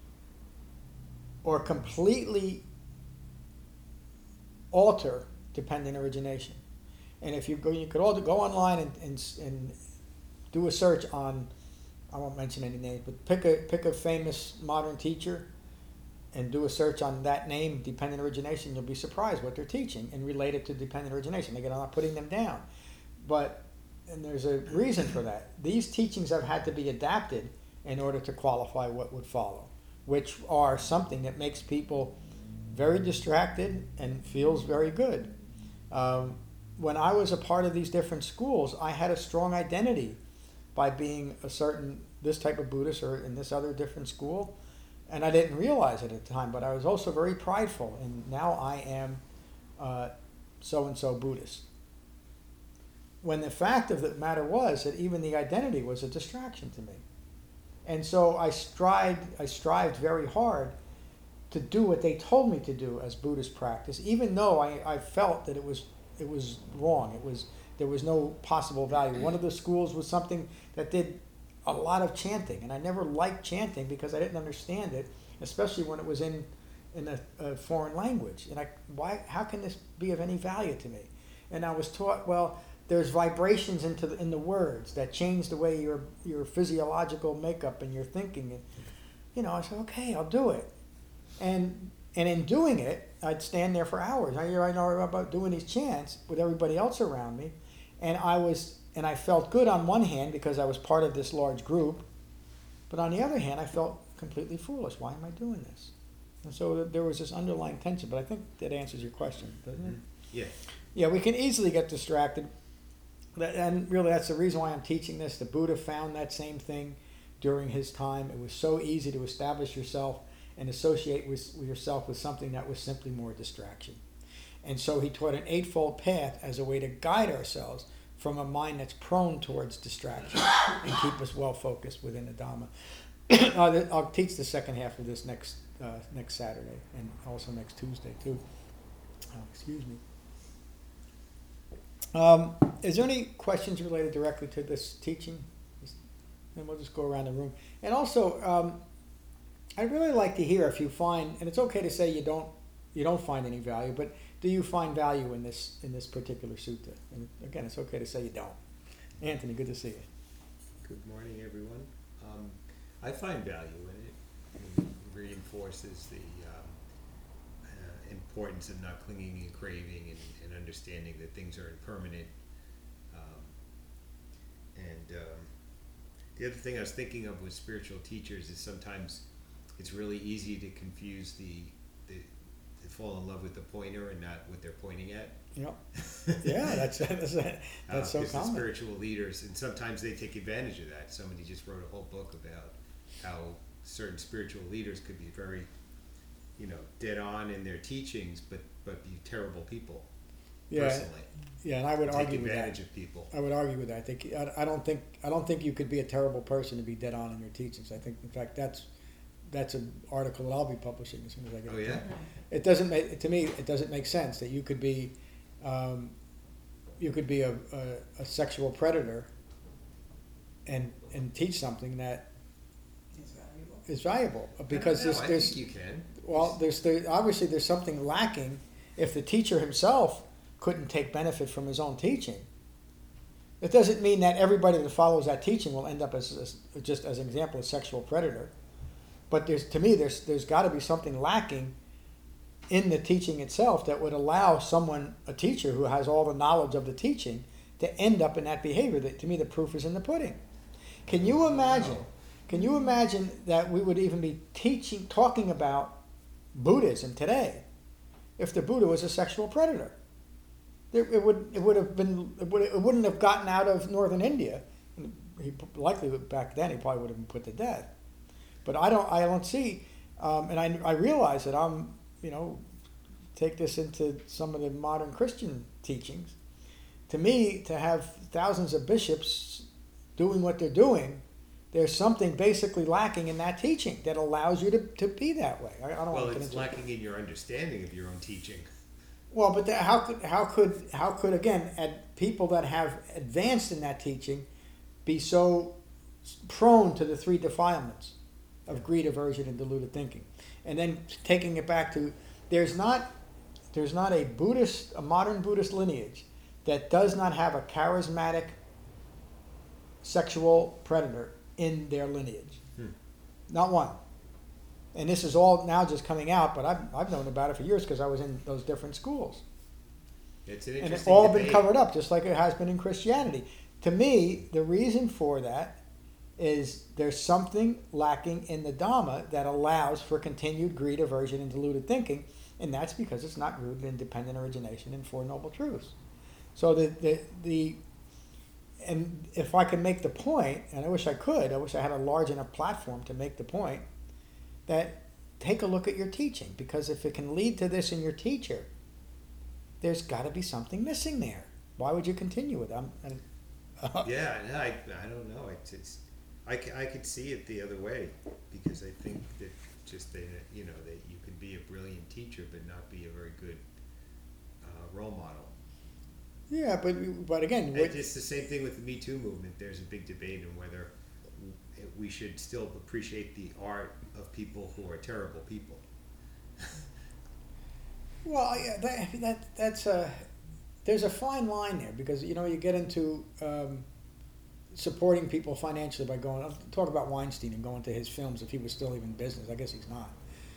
or completely alter dependent origination. And if you could all go online and do a search on, I won't mention any names, but pick a famous modern teacher and do a search on that name, dependent origination. You'll be surprised what they're teaching and relate it to dependent origination. Again, I'm not putting them down, and there's a reason for that. These teachings have had to be adapted in order to qualify what would follow, which are something that makes people very distracted and feels very good. When I was a part of these different schools, I had a strong identity by being this type of Buddhist or in this other different school, and I didn't realize it at the time, but I was also very prideful, and now I am so-and-so Buddhist. When the fact of the matter was that even the identity was a distraction to me. And so I strived very hard to do what they told me to do as Buddhist practice, even though I felt that it was wrong. There was no possible value. One of the schools was something that did a lot of chanting, and I never liked chanting because I didn't understand it, especially when it was in a foreign language. And how can this be of any value to me? And I was taught, well, there's vibrations in the words that change the way your physiological makeup and your thinking. And I said, okay, I'll do it. And in doing it, I'd stand there for hours. I know about doing these chants with everybody else around me, and I felt good on one hand because I was part of this large group, but on the other hand, I felt completely foolish. Why am I doing this? And so there was this underlying tension. But I think that answers your question, doesn't it? Yeah. Yeah, we can easily get distracted, and really that's the reason why I'm teaching this. The Buddha found that same thing during his time. It was so easy to establish yourself and associate with yourself with something that was simply more distraction. And so he taught an eightfold path as a way to guide ourselves from a mind that's prone towards distraction and keep us well focused within the Dhamma. I'll teach the second half of this next Saturday and also next Tuesday too. Excuse me. Is there any questions related directly to this teaching? And we'll just go around the room. And also, I'd really like to hear if you find, and it's okay to say you don't find any value, but do you find value in this particular sutta? And again, it's okay to say you don't. Anthony, good to see you. Good morning, everyone. I find value in it. It reinforces the importance of not clinging and craving and understanding that things are impermanent. The other thing I was thinking of with spiritual teachers is sometimes it's really easy to confuse to fall in love with the pointer and not what they're pointing at. Yep. Yeah, that's so Because the common. spiritual leaders, and sometimes they take advantage of that. Somebody just wrote a whole book about how certain spiritual leaders could be very, dead on in their teachings, but be terrible people. Yeah, Personally, yeah, and I would take argue with that. advantage of people. I would argue with that. I don't think you could be a terrible person to be dead on in your teachings. I think, in fact, that's an article that I'll be publishing as soon as I get Oh, it yeah? done. It doesn't make, to me, it doesn't make sense that you could be a sexual predator and teach something that It's valuable. is valuable because I there's think you can. well obviously there's something lacking if the teacher himself couldn't take benefit from his own teaching. It doesn't mean that everybody that follows that teaching will end up as just as an example, a sexual predator. But there's got to be something lacking in the teaching itself that would allow a teacher who has all the knowledge of the teaching, to end up in that behavior. That, to me, the proof is in the pudding. Can you imagine? Can you imagine that we would even be talking about Buddhism today if the Buddha was a sexual predator? It wouldn't have gotten out of northern India. He likely back then he probably would have been put to death. But I don't see, and I realize that I'm, take this into some of the modern Christian teachings. To me, to have thousands of bishops doing what they're doing, there's something basically lacking in that teaching that allows you to be that way. I don't want to get It's into lacking in your understanding of your own teaching. Well, but how could again people that have advanced in that teaching be so prone to the three defilements? of greed, aversion, and deluded thinking. And then taking it back to, there's not a modern Buddhist lineage that does not have a charismatic sexual predator in their lineage. Not one. And this is all now just coming out, but I've known about it for years because I was in those different schools. It's an And interesting it's all been debate. covered up, just like it has been in Christianity. To me, the reason for that is there's something lacking in the Dhamma that allows for continued greed, aversion, and deluded thinking, and that's because it's not rooted in independent origination and Four Noble Truths. So and if I could make the point, and I wish I could, I wish I had a large enough platform to make the point, that take a look at your teaching, because if it can lead to this in your teacher, there's got to be something missing there. Why would you continue with them? Yeah, no, I don't know. I could see it the other way, because I think that just that you could be a brilliant teacher but not be a very good role model. Yeah, but again, It's the same thing with the Me Too movement. There's a big debate on whether we should still appreciate the art of people who are terrible people. well, yeah, that's a there's a fine line there, because you get into supporting people financially by going. Talk about Weinstein and going to his films if he was still even in business. I guess he's not.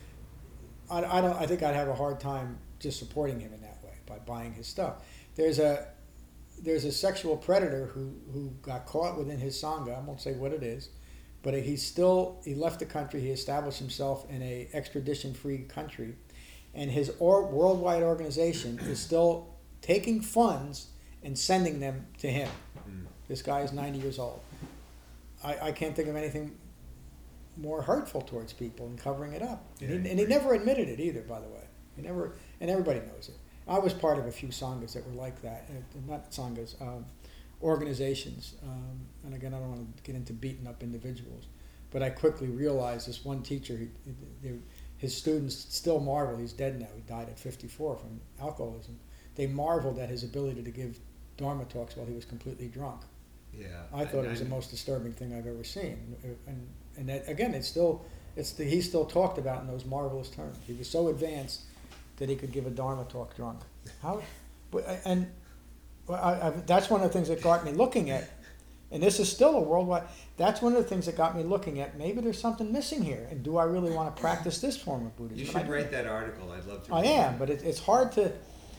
I don't. I think I'd have a hard time just supporting him in that way by buying his stuff. There's a sexual predator who got caught within his sangha. I won't say what it is, but he left the country. He established himself in a extradition-free country, and his worldwide organization is still taking funds and sending them to him. This guy is 90 years old. I can't think of anything more hurtful towards people and covering it up. Yeah, And he never admitted it either, by the way. He never, and everybody knows it. I was part of a few sanghas that were like that. Not sanghas, organizations. And again, I don't want to get into beating up individuals. But I quickly realized this one teacher, his students still marvel. He's dead now. He died at 54 from alcoholism. They marveled at his ability to give Dharma talks while he was completely drunk. Yeah, I thought it was the most disturbing thing I've ever seen. And that, again, he's still talked about in those marvelous terms. He was so advanced that he could give a Dharma talk drunk. How? And that's one of the things that got me looking at, and this is still a worldwide, that's one of the things that got me looking at, maybe there's something missing here, and do I really want to practice this form of Buddhism? you should write that article. I'd love to. I read am, it. but it's hard to,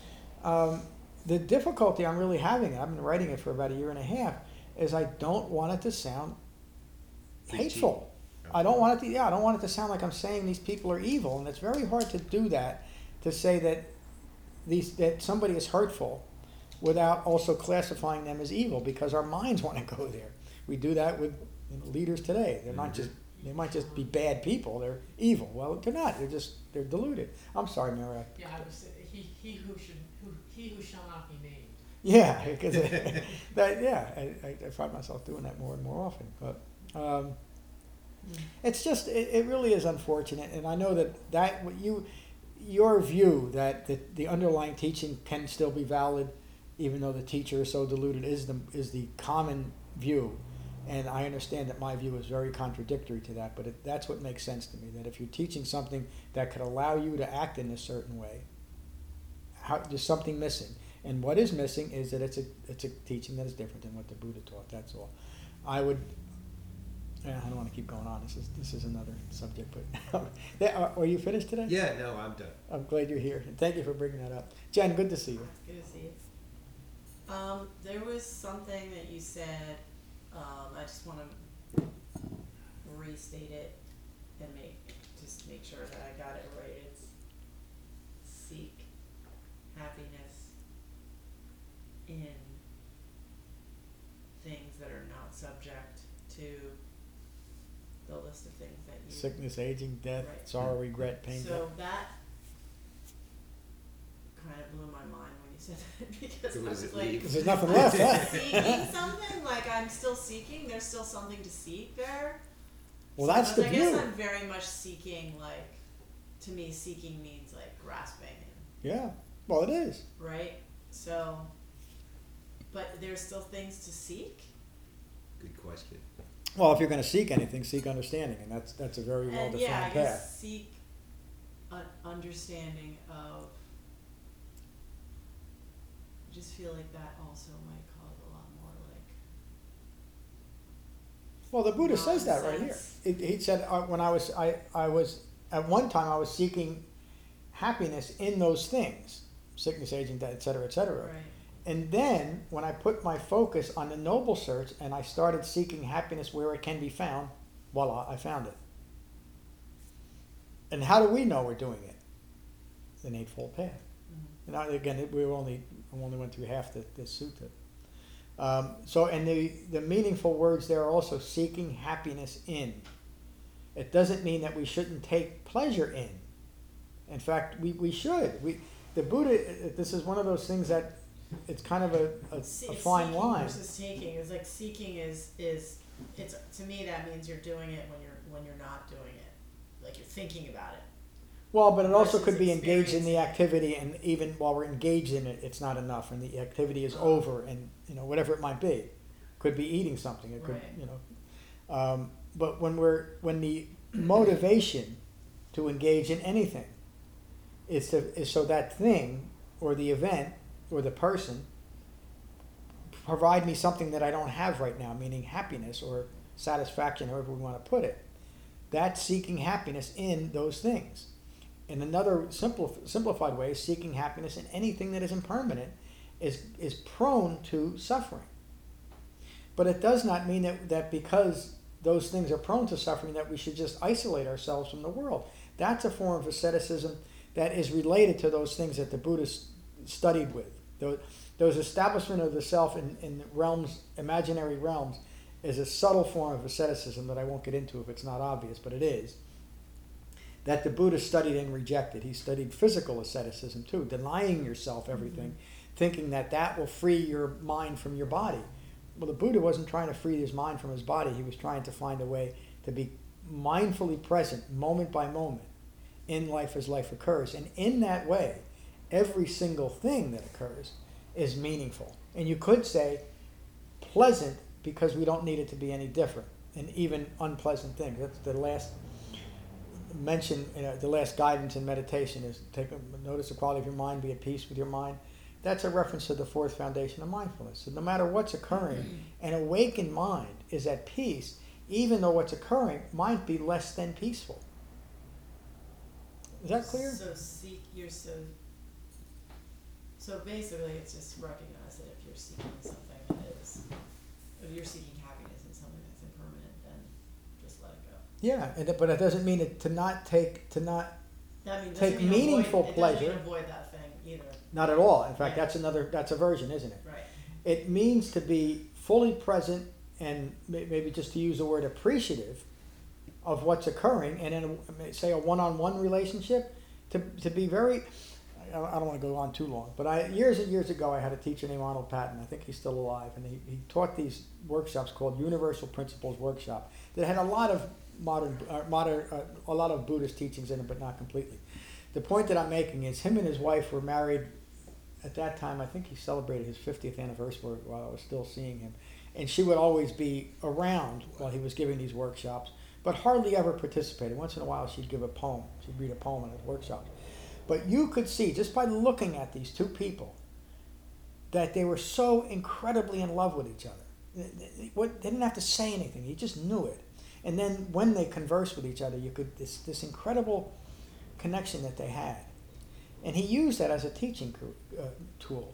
the difficulty I'm really having, and I've been writing it for about a year and a half, is I don't want it to sound hateful. I don't want it to sound like I'm saying these people are evil, and it's very hard to do that, to say that that somebody is hurtful without also classifying them as evil, because our minds want to go there. We do that with leaders today. They're not just, they might just be bad people, they're evil. Well, they're not, they're deluded. I'm sorry, Mary. Yeah, I was he who shall not be named. Yeah, because I find myself doing that more and more often. But it's just, it really is unfortunate, and I know that your view that the underlying teaching can still be valid, even though the teacher is so deluded, is the common view, and I understand that my view is very contradictory to that. But that's what makes sense to me. That if you're teaching something that could allow you to act in a certain way, there's something missing. And what is missing is that it's a teaching that is different than what the Buddha taught. That's all. I don't want to keep going on. This is another subject. But are you finished today? Yeah, no, I'm done. I'm glad you're here, and thank you for bringing that up. Jen, good to see you. Good to see you. There was something that you said, I just want to restate it and make sure that I got it right. It's seek happiness in things that are not subject to the list of things that you... Sickness, aging, death, Right. sorrow, regret, pain. So that kind of blew my mind when you said that, because So I what was does it like, leave? There's nothing left, huh? seeking something, like I'm still seeking, there's still something to seek there. Well, So, that's the I guess view. I'm very much seeking, like, to me, seeking means like grasping, Yeah. Well, it is. right? So, but there's still things to seek. Good question. Well, if you're going to seek anything, seek understanding, and that's a very well And defined yeah, I path. guess seek an understanding of. I just feel like that also might cause a lot more like. Well, the Buddha says that right here. Nonsense. He said when I was at one time I was seeking happiness in those things, sickness, aging, death, etc., etc. Right. And then when I put my focus on the noble search and I started seeking happiness where it can be found, voila, I found it. And how do we know we're doing it? The Eightfold Path. Mm-hmm. And again, I only went through half the sutta. So, and the meaningful words there are also seeking happiness in. It doesn't mean that we shouldn't take pleasure in. In fact, we should. The Buddha, this is one of those things that it's kind of a fine Seeking line. versus taking is like seeking is it's to me that means you're doing it when you're not doing it, like you're thinking about it. Well, but it also versus could be engaged in the experiencing it. activity, and even while we're engaged in it, it's not enough, and the activity is over, and whatever it might be, could be eating something. It could Right. But when the motivation to engage in anything is so that thing or the event or the person provide me something that I don't have right now, meaning happiness or satisfaction, however we want to put it. That's seeking happiness in those things. And another simplified way is seeking happiness in anything that is impermanent is prone to suffering. But it does not mean that because those things are prone to suffering that we should just isolate ourselves from the world. That's a form of asceticism that is related to those things that the Buddhists studied with. Those establishment of the self in realms, imaginary realms, is a subtle form of asceticism that I won't get into if it's not obvious, but it is. That the Buddha studied and rejected. He studied physical asceticism too, denying yourself everything, thinking that will free your mind from your body. Well, the Buddha wasn't trying to free his mind from his body. He was trying to find a way to be mindfully present, moment by moment, in life as life occurs. And in that way, every single thing that occurs is meaningful. And you could say pleasant because we don't need it to be any different. And even unpleasant things. That's the last mention, the last guidance in meditation is notice the quality of your mind, be at peace with your mind. That's a reference to the fourth foundation of mindfulness. So no matter what's occurring, an awakened mind is at peace, even though what's occurring might be less than peaceful. Is that clear? So basically it's just recognize that if you're seeking something if you're seeking happiness in something that's impermanent, then just let it go. Yeah, but it doesn't mean to not take Doesn't mean meaningful it pleasure. doesn't mean avoid that thing either. Not at all. In fact, Yeah. that's a version, isn't it? Right. It means to be fully present and maybe just to use the word appreciative of what's occurring, and in say a one-on-one relationship, to be very. I don't want to go on too long, but years and years ago I had a teacher named Arnold Patton. I think he's still alive, and he taught these workshops called Universal Principles Workshop that had a lot of a lot of Buddhist teachings in it, but not completely. The point that I'm making is him and his wife were married at that time. I think he celebrated his 50th anniversary while I was still seeing him, and she would always be around while he was giving these workshops, but hardly ever participated. Once in a while she'd give a poem. She'd read a poem in his workshops. But you could see, just by looking at these two people, that they were so incredibly in love with each other. They didn't have to say anything. You just knew it. And then when they conversed with each other, you could this incredible connection that they had. And he used that as a teaching tool.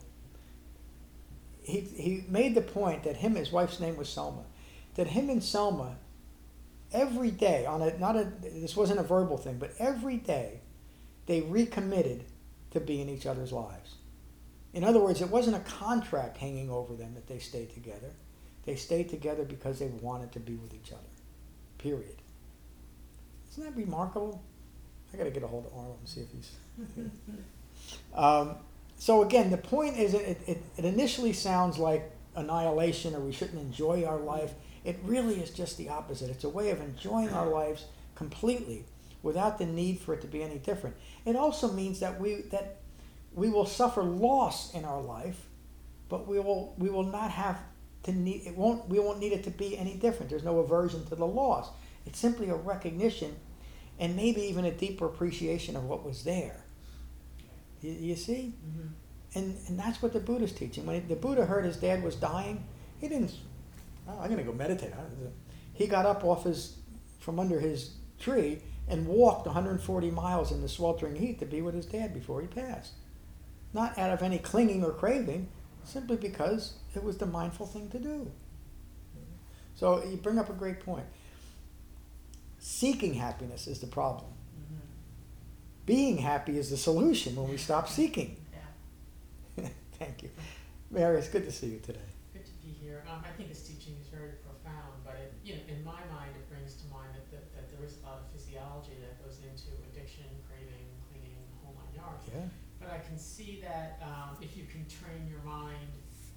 He made the point that his wife's name was Selma, that him and Selma, every day, this wasn't a verbal thing, but every day, they recommitted to be in each other's lives. In other words, it wasn't a contract hanging over them that they stayed together. They stayed together because they wanted to be with each other. Period. Isn't that remarkable? I got to get a hold of Arnold and see if he's... So again, the point is, it initially sounds like annihilation or we shouldn't enjoy our life. It really is just the opposite. It's a way of enjoying our lives completely, without the need for it to be any different. It also means that we will suffer loss in our life, but we will not have to need, we won't need it to be any different. There's no aversion to the loss. It's simply a recognition and maybe even a deeper appreciation of what was there. You see? Mm-hmm. And that's what the Buddha's teaching. When the Buddha heard his dad was dying, he didn't, oh, I'm going to go meditate. He got up from under his tree and walked 140 miles in the sweltering heat to be with his dad before he passed. Not out of any clinging or craving, simply because it was the mindful thing to do. So you bring up a great point. Seeking happiness is the problem. Mm-hmm. Being happy is the solution when we stop seeking. Yeah. Thank you. Mary, it's good to see you today. Good to be here. I think his teaching is very profound, but in my mind, it brings to mind that there is a lot of physiology that goes into addiction, craving, clinging, the whole nine yards. Yeah. But I can see that if you can train your mind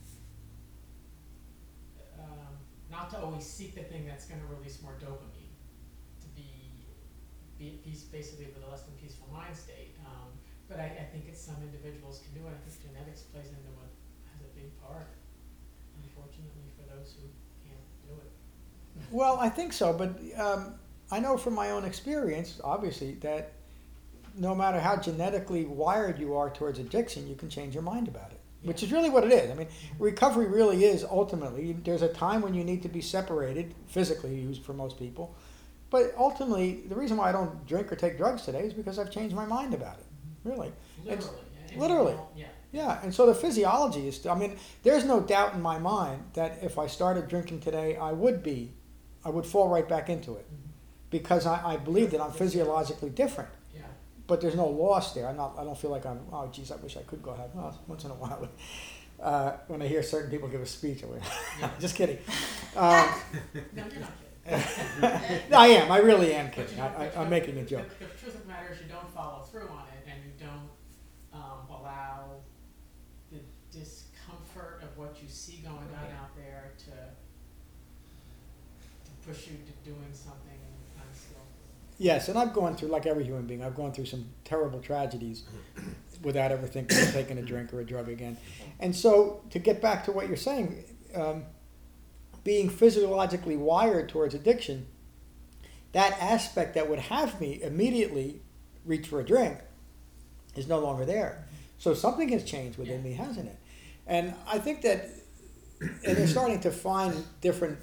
not to always seek the thing that's going to release more dopamine, to be at peace, basically with a less than peaceful mind state. But I think some individuals can do it. I think genetics plays into it, has a big part, unfortunately, for those who can't do it. Well, I think so, but I know from my own experience, obviously, that no matter how genetically wired you are towards addiction, you can change your mind about it, which is really what it is. I mean, recovery really is ultimately, there's a time when you need to be separated, physically used for most people, but ultimately, the reason why I don't drink or take drugs today is because I've changed my mind about it, really. Literally. Yeah. Yeah, and so the physiology is, there's no doubt in my mind that if I started drinking today, I would fall right back into it, because I believe that I'm physiologically different. Yeah. But there's no loss there. I don't feel like I'm, oh geez, I wish I could go have, well, once in a while. When I hear certain people give a speech, I'm like, just kidding. No, you're not kidding. No, I am. I really am But kidding. you don't- I'm making a joke. The truth of the matter is you don't follow through on it, and you don't allow the discomfort of what you see going on out there to push you to doing something unskillful. Yes, and I've gone through, like every human being, I've gone through some terrible tragedies without ever thinking of taking a drink or a drug again. And so, to get back to what you're saying, being physiologically wired towards addiction, that aspect that would have me immediately reach for a drink is no longer there. So something has changed within me, hasn't it? And I think that, and they're starting to find different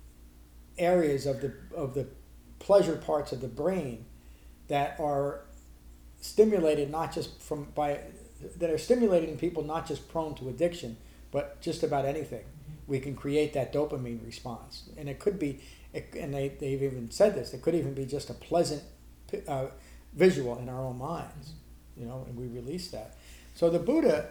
areas of the pleasure parts of the brain that are stimulated not just that are stimulated in people not just prone to addiction, but just about anything. We can create that dopamine response, and it could be, and they've even said this, it could even be just a pleasant visual in our own minds, and we release that. So the Buddha,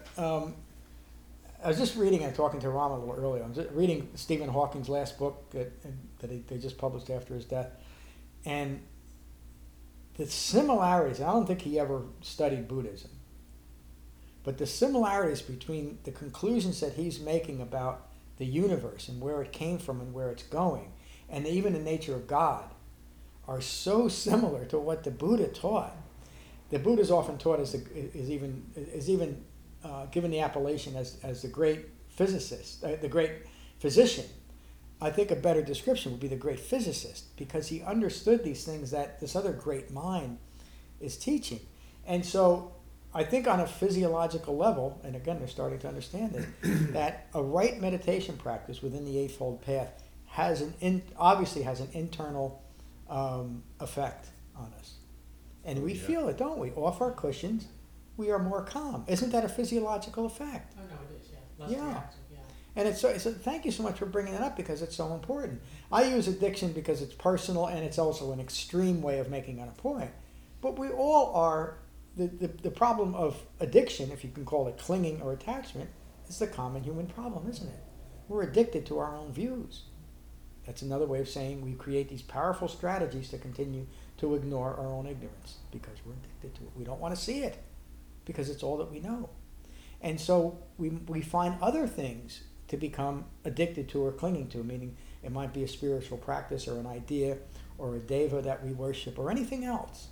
I was just reading and talking to Ram a little earlier. I was reading Stephen Hawking's last book that they just published after his death, and the similarities. I don't think he ever studied Buddhism, but the similarities between the conclusions that he's making about the universe and where it came from and where it's going, and even the nature of God, are so similar to what the Buddha taught. The Buddha is often taught is even given the appellation as the great physicist, the great physician. I think a better description would be the great physicist, because he understood these things that this other great mind is teaching. And so I think on a physiological level, and again, they're starting to understand it, that a right meditation practice within the Eightfold Path obviously has an internal effect on us. And we feel it, don't we? Off our cushions, we are more calm. Isn't that a physiological effect? Oh, no, it is, yeah. Less Yeah. reactive, yeah. And it's so thank you so much for bringing that up, because it's so important. I use addiction because it's personal, and it's also an extreme way of making it a point. But we all are, the problem of addiction, if you can call it clinging or attachment, is the common human problem, isn't it? We're addicted to our own views. That's another way of saying we create these powerful strategies to continue to ignore our own ignorance, because we're addicted to it. We don't want to see it, because it's all that we know. And so we find other things to become addicted to or clinging to, meaning it might be a spiritual practice or an idea or a deva that we worship or anything else.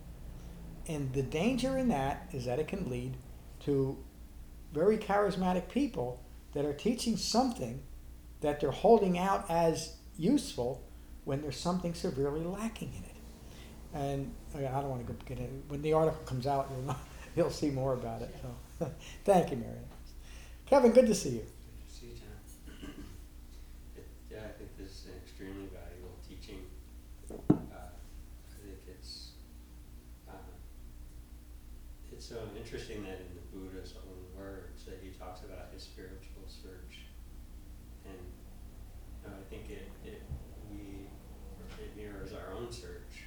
And the danger in that is that it can lead to very charismatic people that are teaching something that they're holding out as useful when there's something severely lacking in it. And I don't want to get into it. When the article comes out, you'll see more about it. So, thank you, Mary. Kevin, good to see you. Good to see you, John. Yeah, I think this is an extremely valuable teaching. I think it's so interesting that in the Buddha's own words that he talks about his spiritual search, and I think it mirrors our own search,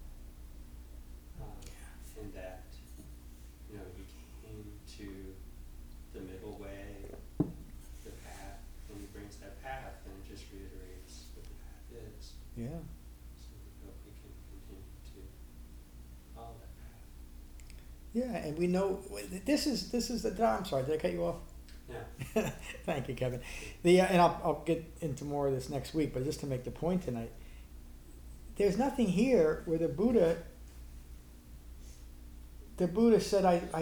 in that he came to the middle way, the path, and he brings that path, and it just reiterates what the path is. Yeah. So we hope we can continue to follow that path. Yeah, and we know this is the. I'm sorry, did I cut you off? Yeah. Thank you, Kevin. And I'll get into more of this next week, but just to make the point tonight, there's nothing here where the Buddha said,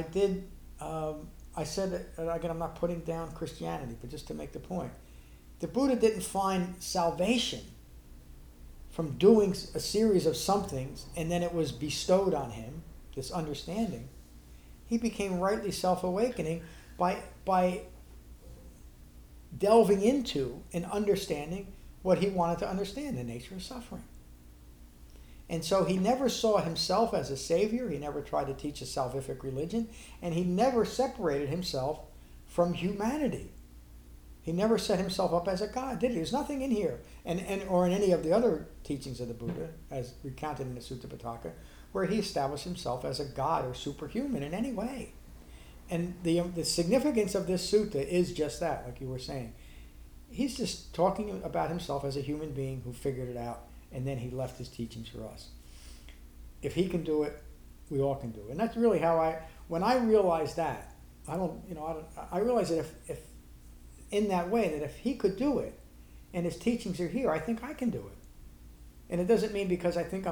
I said, again, I'm not putting down Christianity, but just to make the point, the Buddha didn't find salvation from doing a series of somethings and then it was bestowed on him, this understanding. He became rightly self-awakening by delving into and understanding what he wanted to understand, the nature of suffering. And so he never saw himself as a savior. He never tried to teach a salvific religion. And he never separated himself from humanity. He never set himself up as a god, did he? There's nothing in here, or in any of the other teachings of the Buddha, as recounted in the Sutta Pitaka, where he established himself as a god or superhuman in any way. And the significance of this sutta is just that, like you were saying. He's just talking about himself as a human being who figured it out, and then he left his teachings for us. If he can do it, we all can do it. And that's really how when I realized that, I realized that if in that way, that if he could do it, and his teachings are here, I think I can do it. And it doesn't mean because I think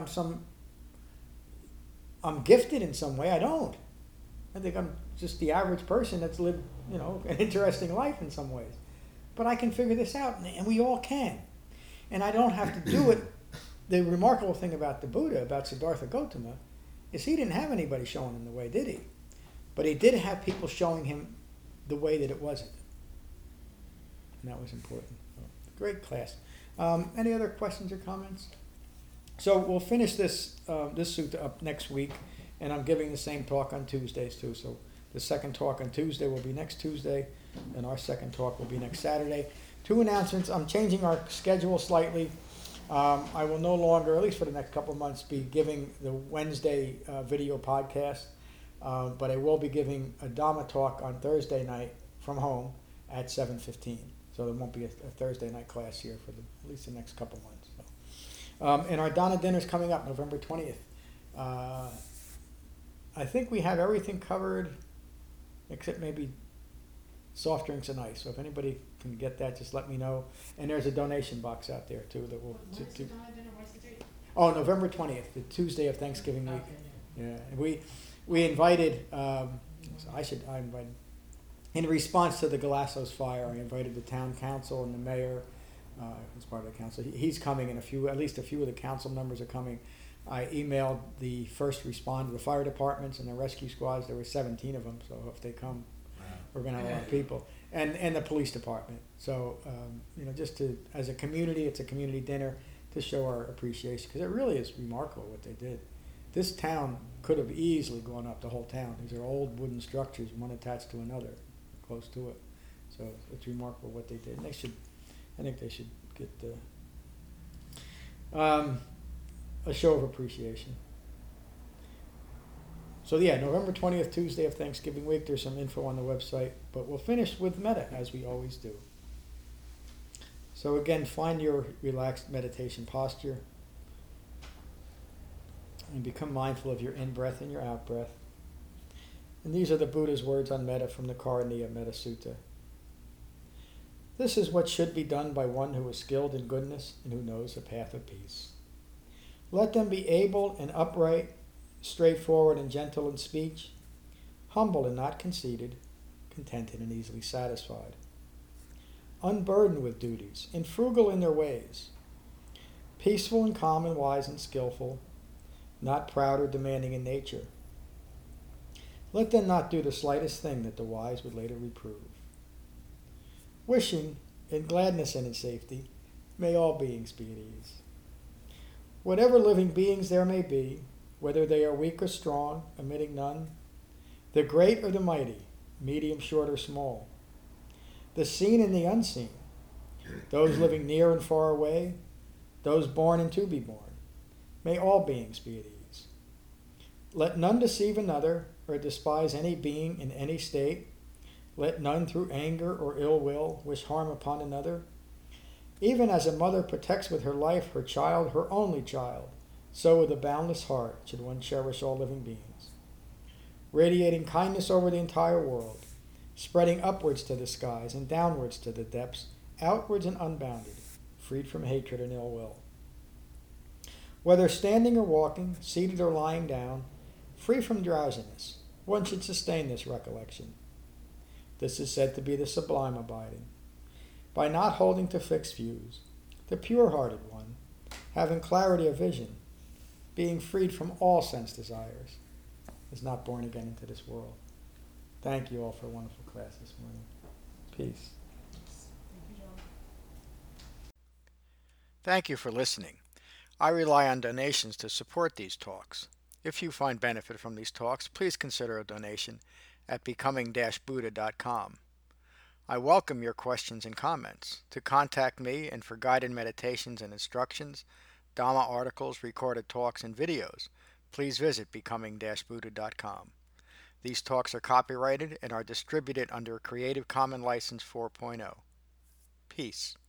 I'm gifted in some way. I don't. I think I'm just the average person that's lived, an interesting life in some ways. But I can figure this out, and we all can. And I don't have to do it. The remarkable thing about the Buddha, about Siddhartha Gautama, is he didn't have anybody showing him the way, did he? But he did have people showing him the way that it wasn't. And that was important. Great class. Any other questions or comments? So we'll finish this sutta up next week, and I'm giving the same talk on Tuesdays too. So the second talk on Tuesday will be next Tuesday, and our second talk will be next Saturday. 2 announcements. I'm changing our schedule slightly. I will no longer, at least for the next couple of months, be giving the Wednesday video podcast, but I will be giving a Dhamma talk on Thursday night from home at 7:15. So there won't be a Thursday night class here for at least the next couple of months. So. And our Dana dinner is coming up November 20th. I think we have everything covered except maybe soft drinks and ice. So if anybody can get that, just let me know. And there's a donation box out there too that will. What's the Donna dinner? What's the date? Oh, November 20th, the Tuesday of Thanksgiving week. Okay, Yeah, and we invited. I invited. In response to the Galassos fire, I invited the town council and the mayor as part of the council. He's coming, and at least a few of the council members are coming. I emailed the first responder, the fire departments and the rescue squads. There were 17 of them, so if they come, we're going to have a lot of people. And the police department. So, just as a community, it's a community dinner to show our appreciation, because it really is remarkable what they did. This town could have easily gone up, the whole town. These are old wooden structures, one attached to another, close to it. So it's remarkable what they did. And I think they should get a show of appreciation. So yeah, November 20th, Tuesday of Thanksgiving week. There's some info on the website, but we'll finish with metta as we always do. So again, find your relaxed meditation posture and become mindful of your in-breath and your out-breath. And these are the Buddha's words on metta from the Karaniya Metta Sutta. This is what should be done by one who is skilled in goodness and who knows the path of peace. Let them be able and upright, straightforward and gentle in speech, humble and not conceited, contented and easily satisfied, unburdened with duties, and frugal in their ways, peaceful and calm and wise and skillful, not proud or demanding in nature. Let them not do the slightest thing that the wise would later reprove. Wishing, in gladness and in safety, may all beings be at ease. Whatever living beings there may be, whether they are weak or strong, omitting none, the great or the mighty, medium, short, or small, the seen and the unseen, those living near and far away, those born and to be born, may all beings be at ease. Let none deceive another or despise any being in any state. Let none through anger or ill will wish harm upon another. Even as a mother protects with her life her child, her only child, so with a boundless heart should one cherish all living beings. Radiating kindness over the entire world, spreading upwards to the skies and downwards to the depths, outwards and unbounded, freed from hatred and ill will. Whether standing or walking, seated or lying down, free from drowsiness, one should sustain this recollection. This is said to be the sublime abiding. By not holding to fixed views, the pure-hearted one, having clarity of vision, being freed from all sense desires, is not born again into this world. Thank you all for a wonderful class this morning. Peace. Thank you, John. Thank you for listening. I rely on donations to support these talks. If you find benefit from these talks, please consider a donation at becoming-buddha.com. I welcome your questions and comments. To contact me and for guided meditations and instructions, Dhamma articles, recorded talks, and videos, please visit becoming-buddha.com. These talks are copyrighted and are distributed under a Creative Commons License 4.0. Peace.